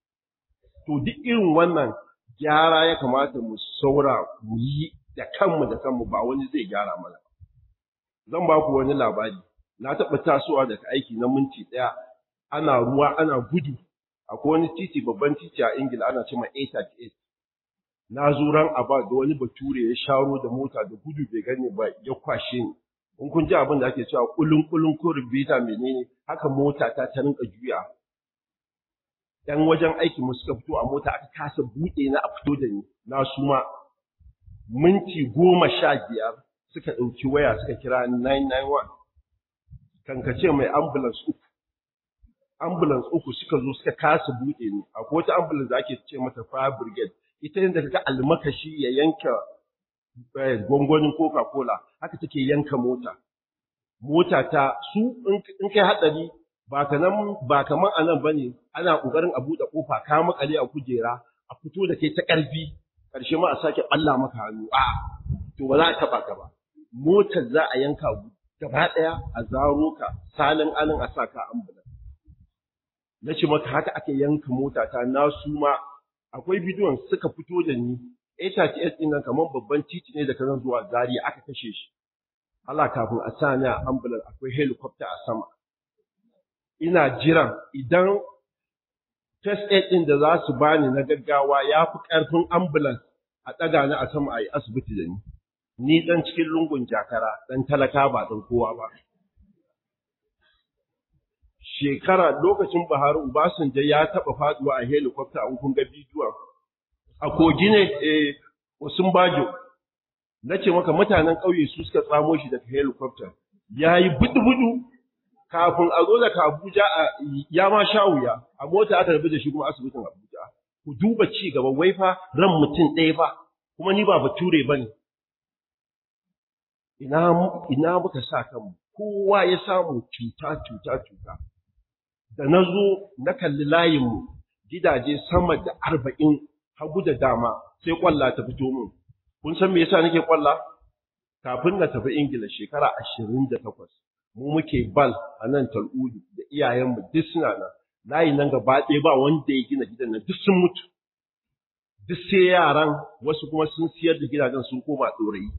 To duk irin wannan gyara ya kamata mu saura mu yi da kanmu ba wani zai gyara mana. Zan ba ku wani labari. Na taɓa tasowa daga aiki na minti ɗaya, ana ruwa ana gudu. Akwai wani titi, babban titi a Ingila ana ce ma A38. Na zo ran aba da wani bature ya sharo da mota da gudu bai gane ba ya kwashe ni. In kun ji abin da ake cewa kulun ko rubita menene, haka mota ta rinka juya. ‘Yan wajen aiki mu suka fito a mota aka kasa buɗe na a fito da ni, na suma. Minti 15 suka ɗauki waya suka kira 991. Kankace mai ambulance uku suka zo suka kasa buɗe ni. Akwai wata ambulance da ake ce mata fire brigade, ita yadda kaga almakashi ya yanka gwangwanin Coca-Cola, haka take yanka mota ta su in kai hatsari ba kaman anan bane, ana kokarin a buɗe kofa ka makale a kujera a fito da kai ta ƙarfi, ƙarshe ma a sake ɓalla maka hannu. To ba za a taɓa ka ba. Motar za a yanka gaba ɗaya a zaro ka salin alin a sa ka ambulance. Na ce maka haka ake yanka mota ta, na suma. Akwai bidiyon suka fito da ni A38 ɗin nan kamar babban titi ne da kan zuwa Zaria aka kashe shi. Allah, kafin a sa ni a ambulance akwai helicopter a sama. Ina jiran idan first aid ɗin da za su bani na gaggawa ya fi ƙarfin ambulance a ɗaga ni a sama a yi asibiti da ni. Ni ɗan cikin lungun Jakara, ɗan talaka ba ɗan kowa ba. Lokacin Buhari, Obasanjo ya taɓa faɗuwa a helicopter an kun ga bidiyon. A Kogi ne, Osun Bajo. Na ce maka mutanen ƙauye su suka tsamo shi daga helicopter. Ya yi budu-budu. Kafin a zo daga Abuja ya ma sha wuya. A mota aka rabu da shi kuma asibitin Abuja. Ku duba ci gaba, wai fa ran mutum ɗaya fa. Kuma ni ba bature ba ne. Ina muka sa kanmu, kowa ya samu cuta. Da na zo na kalli layinmu, gidaje sama da 40 hagu da dama, sai kwalla ta fito min. Kun san me yasa nake kwalla? Kafin na tafi Ingila shekara 28, mu muke bal a nan Tal'udu da iyayenmu duk suna nan. Layin nan gaba ɗaya ba wanda ya gina gidan nan, duk sun mutu. Duk sai yaran, wasu kuma sun siyar da gidajen sun koma ɗorayi.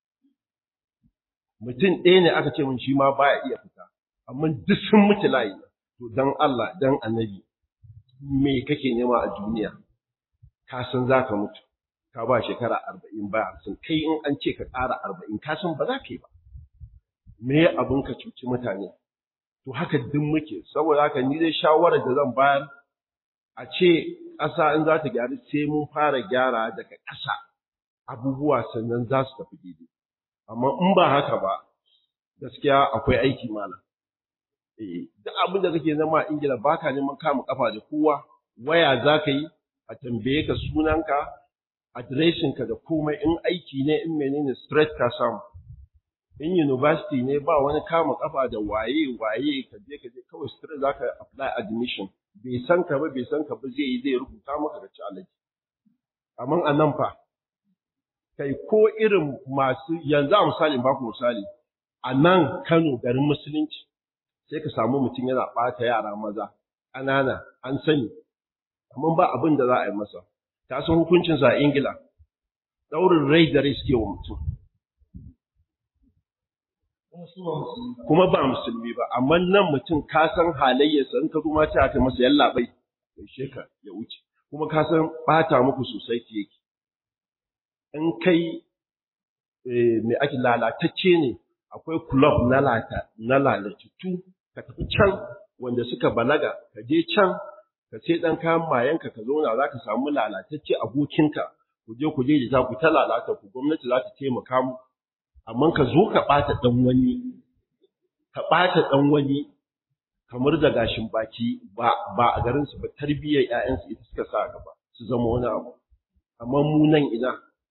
Mutum ɗaya ne aka ce min shi ma baya iya fita, amma duk sun mutu layi. To dan Allah, dan Annabi, me kake nema a duniya? Ka san za ka mutu, ka ba shekara 40 ba 50, kai in an ce ka ƙara 40, ka san ba za ka yi ba. Me abin ka cuci mutane? To haka duk muke, saboda haka ni dai shawarar da zan bayar, a ce ƙasa in za ta gyaru sai mun fara gyara daga ƙasa, abubuwa sannan za su tafi daidai. Amma in ba haka ba, gaskiya akwai aiki malam. Duk abin da kake zama a Ingila ba ka neman kama kafa da kowa, waya za ka yi, a tambaye ka sunanka, adireshinka da komai, in aiki ne in menene straight ka samu. In university ne ba wani kama kafa da waye ka je kawai straight za ka apply admission. Bai san ka ba zai rubuta maka da challenge. Amma a nan fa, kai ko irin masu yanzu a misali ba ku misali, a nan Kano garin musulunci sai ka samu mutum yana ɓata yara maza ƙanana, an sani amma ba abin da za a yi masa. Ta san hukuncinsa a Ingila, ɗaurin rai da rai suke wa mutum. Kuma ba musulmi ba, amma nan mutum ka san halayyarsa in ka kuma ta masa yallaɓai, yaushe ka ya wuce. Kuma ka san ɓata muku sosai yake. In kai mai ake lalatacce ne, akwai club na lalatattu, ka tafi can wanda suka balaga, ka je can, ka sai ɗan kayan mayanka ka zauna za ka samu lalatacce abokinka, ku je da ku ta lalata ku, gwamnati za ta taimaka mu, amma ka zo ka ɓata ɗan wani, kamar da gashin baki ba a garinsu ba, tarbiyyar ‘ya'yansu ita suka sa gaba su zama wani abu, amma mu nan ina.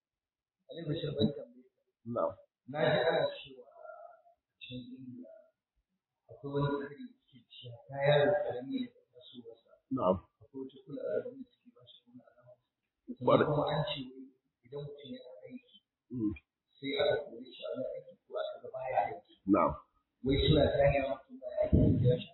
Na ji ana cewa cikin Indiya akwai wani kari ke cewa ta yaro karami da kaso wasa. Akwai wata kula da wani suke ba shi wani alama. Kuma an ce idan mutum yana aiki sai aka kore shi a wani aiki ko aka ga baya aiki. Wai suna gane mutum baya aiki ya shi.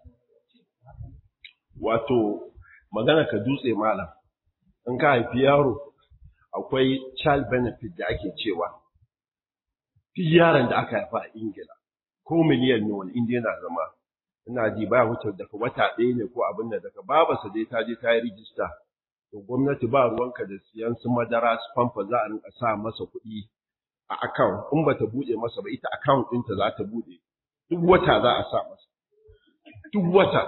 Wato magana ka dutse malam, in ka haifi yaro akwai child benefit da ake cewa. Duk yaron da aka haifa a Ingila ko miliyan ne wani Indiya na zama, ina ji baya wuce daga wata ɗaya ne ko abin da daga babarsa dai ta je ta yi rijista, to gwamnati ba ruwanka da siyan su madara su famfa, za a rinka sa masa kuɗi a account, in ba ta buɗe masa ba ita account ɗinta za ta buɗe, duk wata za a sa masa, duk wata.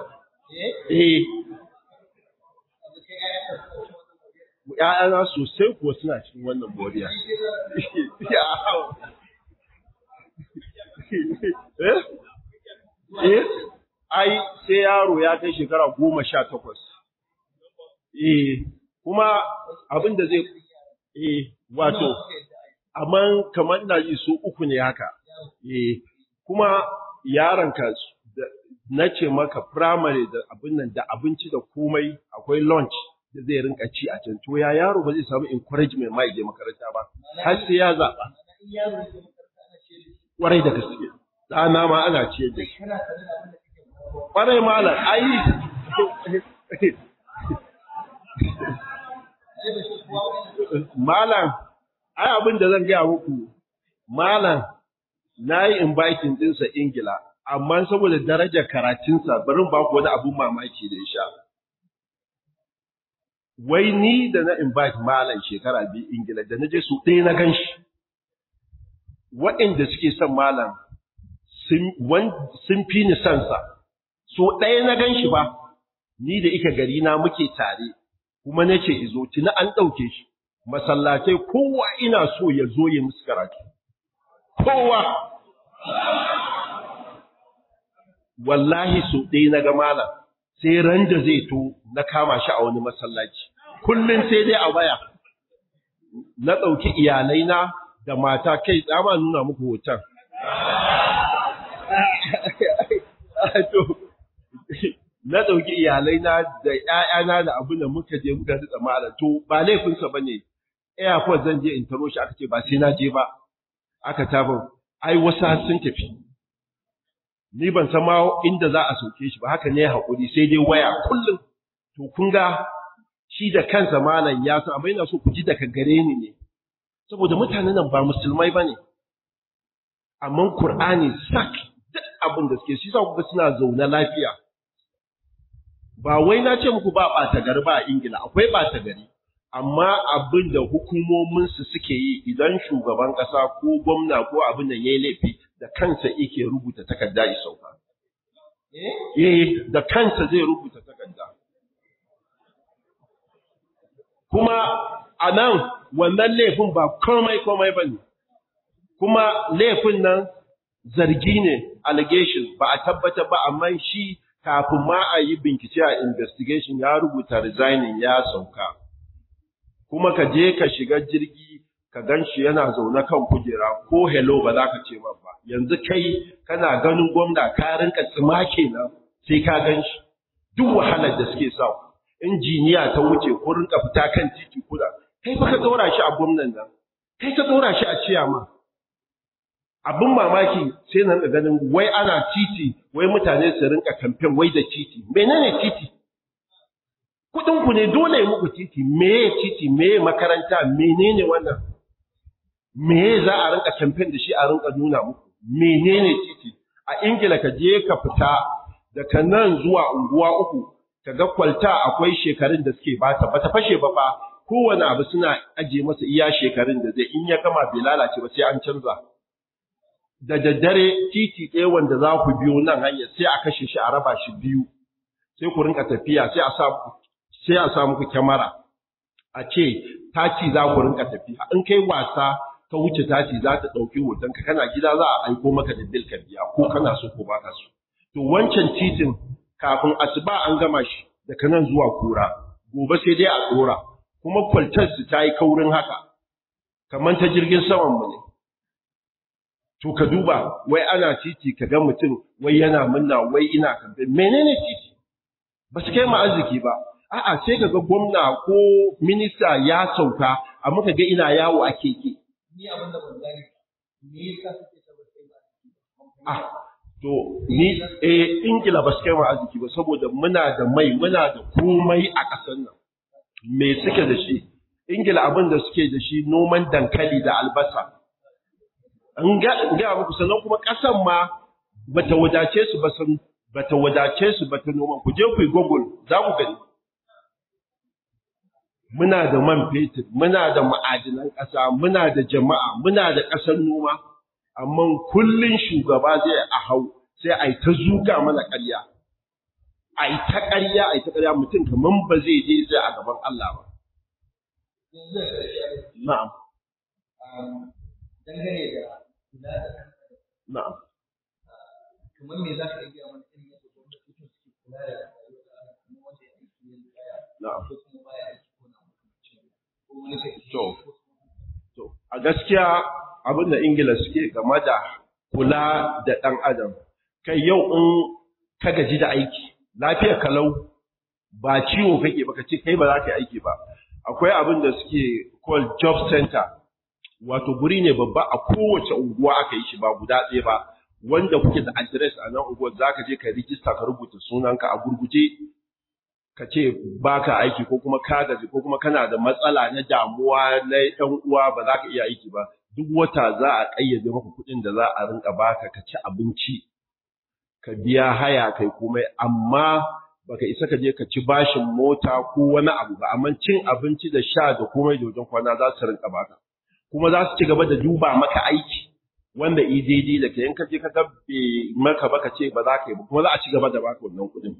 ‘Ya'yana sosai kuwa suna cikin wannan boriya. Ai, sai yaro ya kai shekara 18. Kuma abin da zai, wato, amma kamar ina ji su 3 ne haka. Kuma yaronka na ce maka primary da abin nan da abinci da komai akwai lunch da zai rinka ci a can, to ya yaro ba zai samu encouragement ma ya je makaranta ba, har sai ya zaɓa. Ƙwarai da gaske, ɗana ma ana ciyar da shi. Ƙwarai malam, malam, abin da zan gaya muku, malam, na yi inviting ɗinsa Ingila, amma saboda darajar karatunsa, bari ba ku wani abun mamaki da ya sha. Wai ni da na invite malam shekara 2 Ingila, da na je su ɗaya na gan shi. Waɗanda suke son malam sun fi ni sansa, so ɗaya na gan shi ba, ni da ika gari na muke tare, kuma na ce izo, tuni an ɗauke shi, masallatai kowa ina so ya zo ya musu karatu. Kowa. Wallahi so ɗaya na ga malam, sai ran da zai to na kama shi a wani masallaci, kullum sai dai a waya. Na ɗauki iyalaina da mata kai tsama nuna muku hoton. Na ɗauki iyalaina da ‘ya'yana da abin da muka je muka ritsa malam, to ba laifinsa ba ne, airport zan je in taro shi aka ce ba sai na je ba, aka tabar, ai wasu sun tafi. Ni ban san ma inda za a sauke shi ba, haka ne haƙuri sai dai waya kullum. To kun ga shi da kansa malam ya san, amma ina so ku ji daga gare ni ne. Saboda mutanen nan ba musulmai ba ne, amma Kur'ani sak duk abin da suke, shi sa kuka suna zaune lafiya. Ba wai na ce muku ba ɓata gari ba a Ingila, akwai ɓata gari, amma abin da hukumominsu suke yi idan shugaban ƙasa ko gwamna ko abin da ya yi laifi da kansa yake rubuta takarda ya sauka. Da kansa zai rubuta takarda. Kuma a nan wannan laifin ba komai ba ne, kuma laifin nan zargi ne, allegation ba a tabbata ba, amma shi kafin ma a yi bincike a investigation ya rubuta resigning ya sauka. Kuma ka je ka shiga jirgi ka gan shi yana zaune kan kujera ko hello ba za ka ce ba. Yanzu kai kana ganin gwamna ka rinka tsima kenan sai ka gan shi. Duk wahalar da suke sa injiniya ta wuce ko rinka fita kan titi kuda. Kai fa ka ɗora shi a gwamnan nan. Kai ka ɗora shi a ciyama. Abin mamaki sai nan ganin wai ana titi, wai mutane su rinka kamfen wai da titi. Menene titi? Kuɗin ku ne dole ya muku titi, meye titi, meye makaranta, menene wannan? Meye za a rinka campaign da shi a rinka nuna muku? Menene titi? A Ingila ka je ka fita daga nan zuwa unguwa uku, ka ga kwalta akwai shekarun da suke bata fashe ba fa, kowane abu suna aje masa iya shekarun da zai in ya gama bai lalace ba sai an canza. Da daddare titi ɗaya wanda za ku biyo nan hanyar sai a kashe shi a raba shi biyu, sai ku rinka tafiya sai a sa muku kyamara a ce taci za ku rinka tafiya, in kai wasa ka wuce taci za ta ɗauki hotonka, kana gida za a aiko maka da bil ka biya ko kana so ko baka so. To wancan titin kafin asuba an gama shi daga nan zuwa Kura, gobe sai dai a tsora, kuma kwaltar su ta yi kaurin haka kamar ta jirgin saman mu ne. To ka duba wai ana titi ka ga mutum wai yana munna wai ina kamfe, menene titi? Ba su kai mu arziki ba. A'a sai ka ga gwamna ko minista ya sauka amma ka ga ina yawo a keke. Ni abin da ban gane me yasa suke saboda to ni Ingila ba su kai mu arziki ba saboda muna da mai, muna da komai a ƙasar nan. Me suke da shi? Ingila abin da suke da shi noman dankali da albasa. An ga muku sannan kuma ƙasan ma bata wadace su ba ta noman. Ku je ku yi Google za ku gani. Muna da man fetur, muna da ma'adinan ƙasa, muna da jama'a, muna da ƙasar noma, amma kullun shugaba zai a hau sai a yi ta zuga mana ƙarya. A yi ta ƙarya mutum kamar ba zai je zai a gaban Allah ba. Na'am. Dangane da kula da na'am. Kamar me za ka iya mana irin yadda gwamnati suke kula da rayuwar kuma wanda ya aiki yin kaya. Na'am. Ko kuma baya aiki ko na To, a gaskiya abin da Ingila suke game da kula da ɗan adam, kai yau in ka gaji da aiki, lafiya kalau ba ciwo kake ba ka ce kai ba za ka yi aiki ba. Akwai abin da suke call job center, wato guri ne babba a kowace unguwa aka yi shi ba guda ɗaya ba, wanda kuke da address a nan unguwar za ka je ka rijista ka rubuta sunanka a gurguje. Ka ce ba ka aiki ko kuma ka gaji ko kuma kana da matsala na damuwa na ɗan uwa ba za ka iya aiki ba, duk wata za a ƙayyade maka kuɗin da za a rinka baka ka ci abinci, ka biya haya kai komai, amma baka isa ka je ka ci bashin mota ko wani abu ba, amma cin abinci da sha da komai da wajen kwana za su rinka baka, kuma za su ci gaba da duba maka aiki wanda daidai da ka yanka je ka gabbe maka baka ce ba za ka yi ba, kuma za a ci gaba da baka wannan kuɗin.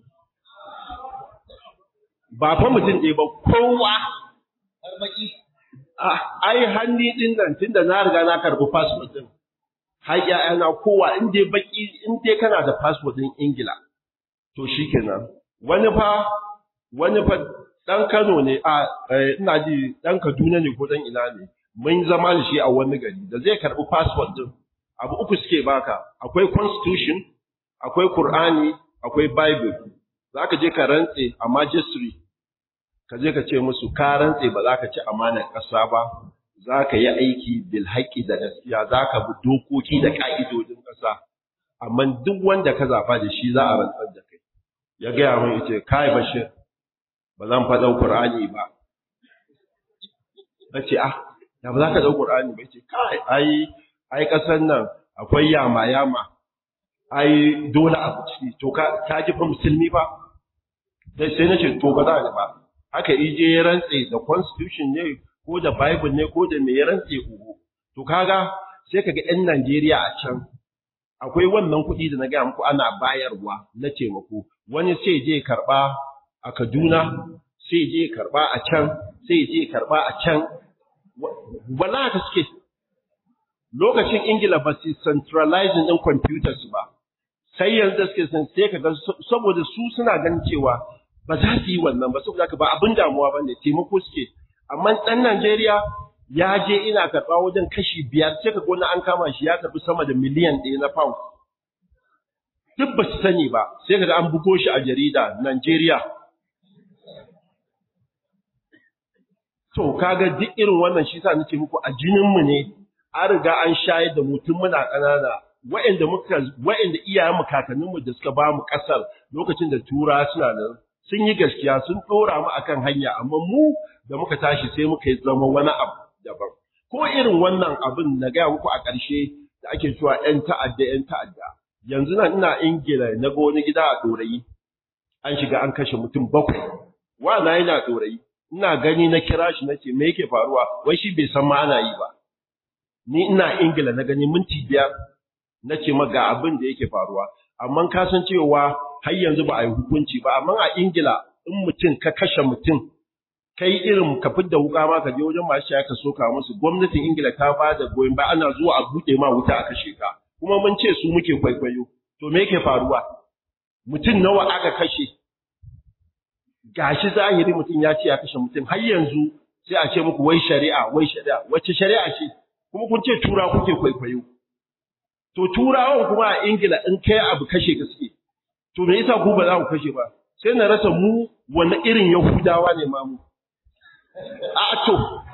Ba fa mutum ɗaya ba kowa har baki ai hanni din nan tunda na riga na karɓi passport din har ƴaƴana kowa in dai kana da passport din Ingila to shikenan wani fa dan Kano ne ina ji dan Kaduna ne ko dan ina ne mun zama da shi a wani gari da zai karɓi passport din abu uku suke baka, akwai constitution, akwai Qur'ani, akwai Bible. Za ka je ka rantse a magistrate, ka je ka ce musu ka rantse ba za ka ci amanar ƙasa ba, za ka yi aiki bil haƙƙi da gaskiya, za ka bi dokoki da ƙa'idodin ƙasa, amma duk wanda ka zaɓa da shi za a rantsar da kai. Ya gaya min ita, kai Bashir, ba zan faɗa Qur'ani ba. Na ce, ya ba za ka ɗau Qur'ani ba? Ya ce, kai, ai ƙasar nan akwai yama, ai dole a ciki, to ka ji fa musulmi ba? Sai na ce, to ba za ni ba. Haka ije ya rantse da constitution ne ko da Bible ne ko da me ya rantse uku. To kaga sai kaga ƴan Najeriya a can akwai wannan kuɗi da na gaya muku ana bayarwa na taimako. Wani sai je karɓa a Kaduna, sai je karɓa a can, sai je karɓa a can. Wallahi suke lokacin Ingila ba su centralizing din computers ba. Sai yanzu suke sai kaga saboda su suna ganin cewa ba za su yi wannan ba saboda haka ba abin damuwa ba ne taimako suke, amma ɗan Najeriya ya je ina karɓa wajen kashi 5 sai ka gona an kama shi ya karɓi sama da miliyan 1 na pound, duk ba su sani ba sai ka ga an bugo shi a jarida Najeriya. To kaga duk irin wannan shi sa nake muku a jininmu ne an riga an shayar da mutum muna ƙanana wa'anda iyayenmu kakanninmu da suka ba mu ƙasar lokacin da tura suna nan sun yi gaskiya sun ɗora mu akan hanya, amma mu da muka tashi sai muka yi zama wani abu daban. Ko irin wannan abin na gaya muku a ƙarshe da ake cewa ‘yan ta'adda. Yanzu nan ina Ingila na ga wani gida a Ɗorayi, an shiga an kashe mutum 7. Wana yana Ɗorayi, ina gani na kira shi nace me yake faruwa, wai shi bai san ma ana yi ba. Ni ina Ingila na gani minti 5 nace ma ga abin da yake faruwa, amma ka san cewa har yanzu ba a yi hukunci ba, amma a Ingila in mutum ka kashe mutum kai irin ka fidda wuka ma ka je wajen masu shaya ka soka musu, gwamnatin Ingila ta ba da goyon ba, ana zuwa a buɗe ma wuta a kashe ka, kuma mun ce su muke kwaikwayo. To me yake faruwa? Mutum nawa aka kashe? Gashi zahiri mutum ya ce ya kashe mutum, har yanzu sai a ce muku wai shari'a. Wacce shari'a ce? Kuma kun ce tura kuke kwaikwayo. To turawan kuma a Ingila in kai abu kashe ka suke. To me yasa ku ba za ku kashe ba? Sai na rasa mu wani irin Yahudawa ne ma mu. A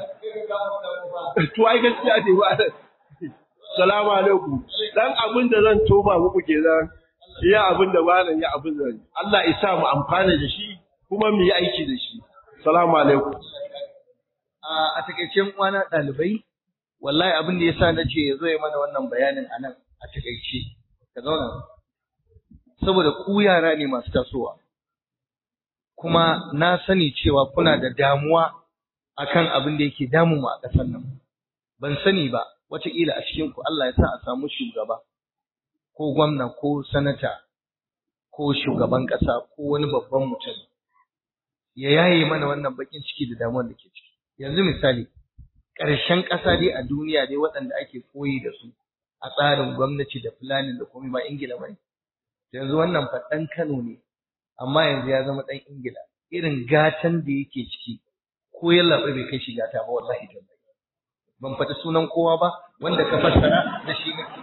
to ai gaskiya ne ba. Salamu alaikum. Dan abin da zan toba muku kenan. Iya abin da malam ya abin da Allah ya sa mu amfana da shi kuma mu yi aiki da shi. Salamu alaikum. A takeicen uwana ɗalibai, wallahi abin da yasa nace yazo ya mana wannan bayanin anan a takeice. Ka zauna. Saboda ku yara ne masu tasowa. Kuma na sani cewa kuna da damuwa akan abin da yake damu mu a ƙasar nan. Ban sani ba, wataƙila a cikin ku Allah ya sa a samu shugaba ko gwamna ko sanata ko shugaban ƙasa ko wani babban mutum ya yaye mana wannan bakin ciki da damuwar da ke ciki. Yanzu misali, ƙarshen ƙasa dai a duniya dai waɗanda ake koyi da su a tsarin gwamnati da fulani da komai ba Ingila ba ne. Yanzu wannan fa ɗan Kano ne, amma yanzu ya zama ɗan Ingila. Irin gatan da yake ciki ko yallaɓa bai kai shi gata ba wallahi tallahi. Ban faɗi sunan kowa ba wanda ka fassara da shi nake.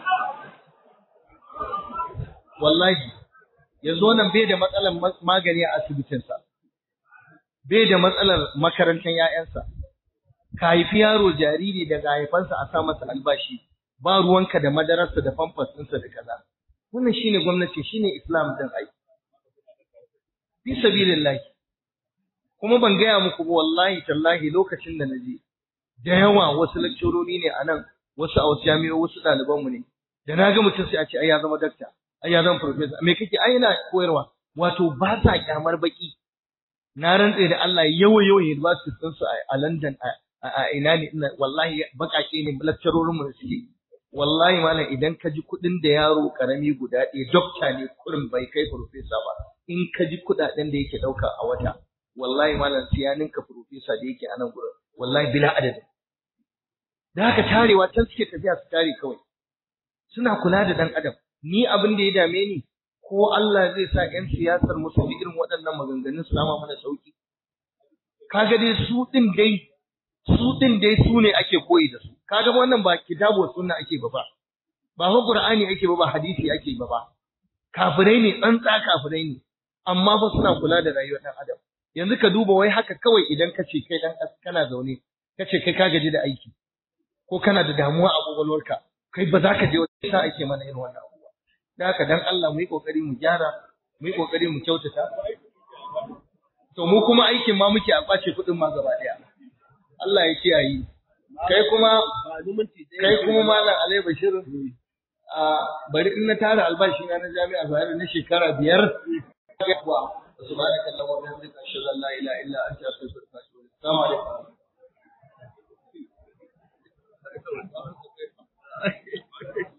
Wallahi yanzu wannan bai da matsalar magani a asibitinsa, bai da matsalar makarantar 'ya'yansa. Ka haifi yaro jariri daga haifansa a sa masa albashi, ba ruwanka da madararsa da famfas ɗinsa da kaza. Wannan shine gwamnati, shine Islam din ai. Fi sabilillah. Kuma ban gaya muku ba wallahi tallahi lokacin da naje da yawa wasu lecturori ne anan, wasu a wasu jami'o'i, wasu ɗaliban mu ne. Da na ga mutum sai a ce ai ya zama doctor, ai ya zama professor. Me kake? Ai yana koyarwa. Wato ba sa kyamar baki. Na rantse da Allah yawa universities din su a London a ina ne wallahi bakake ne lecturorin mu suke. Wallahi malam idan ka ji kuɗin da yaro karami guda ɗaya doctor ne kurin bai kai professor ba. In ka ji kuɗaɗen da yake ɗauka a wata, wallahi malam sai ya ninka professor da yake a nan gurin. Wallahi bila adadin. Da haka tarewa can suke tafiya su tare kawai. Suna kula da ɗan adam. Ni abin da ya dame ni, ko Allah zai sa ƴan siyasar mu su bi irin waɗannan maganganun su nama mana sauki. Kaga dai su ɗin dai su ne ake koyi da su. Kaga wannan ba kitabu sunna ake ba. Ba fa Qur'ani ake ba hadisi ake ba. Kafirai ne, tsantsa kafirai ne. Amma fa suna kula da rayuwar ɗan adam. Yanzu ka duba wai haka kawai idan ka ce kai dan kana zaune, ka ce kai ka gaji da aiki ko kana da damuwa a kwakwalwarka, kai ba za ka je wani sa ake mana irin wannan abubuwa. Da haka dan Allah mu yi kokari mu gyara, mu yi kokari mu kyautata. To mu kuma aikin ma muke a kwace kuɗin ma gaba ɗaya. Allah ya kiyaye. Kai kuma Malam Ali Bashir, bari in na tara albashi na jami'a Bayero na shekara 5. سبحانك اللهم وبحمدك اشهد ان لا اله الا انت استغفرك واتوب اليك. السلام عليكم.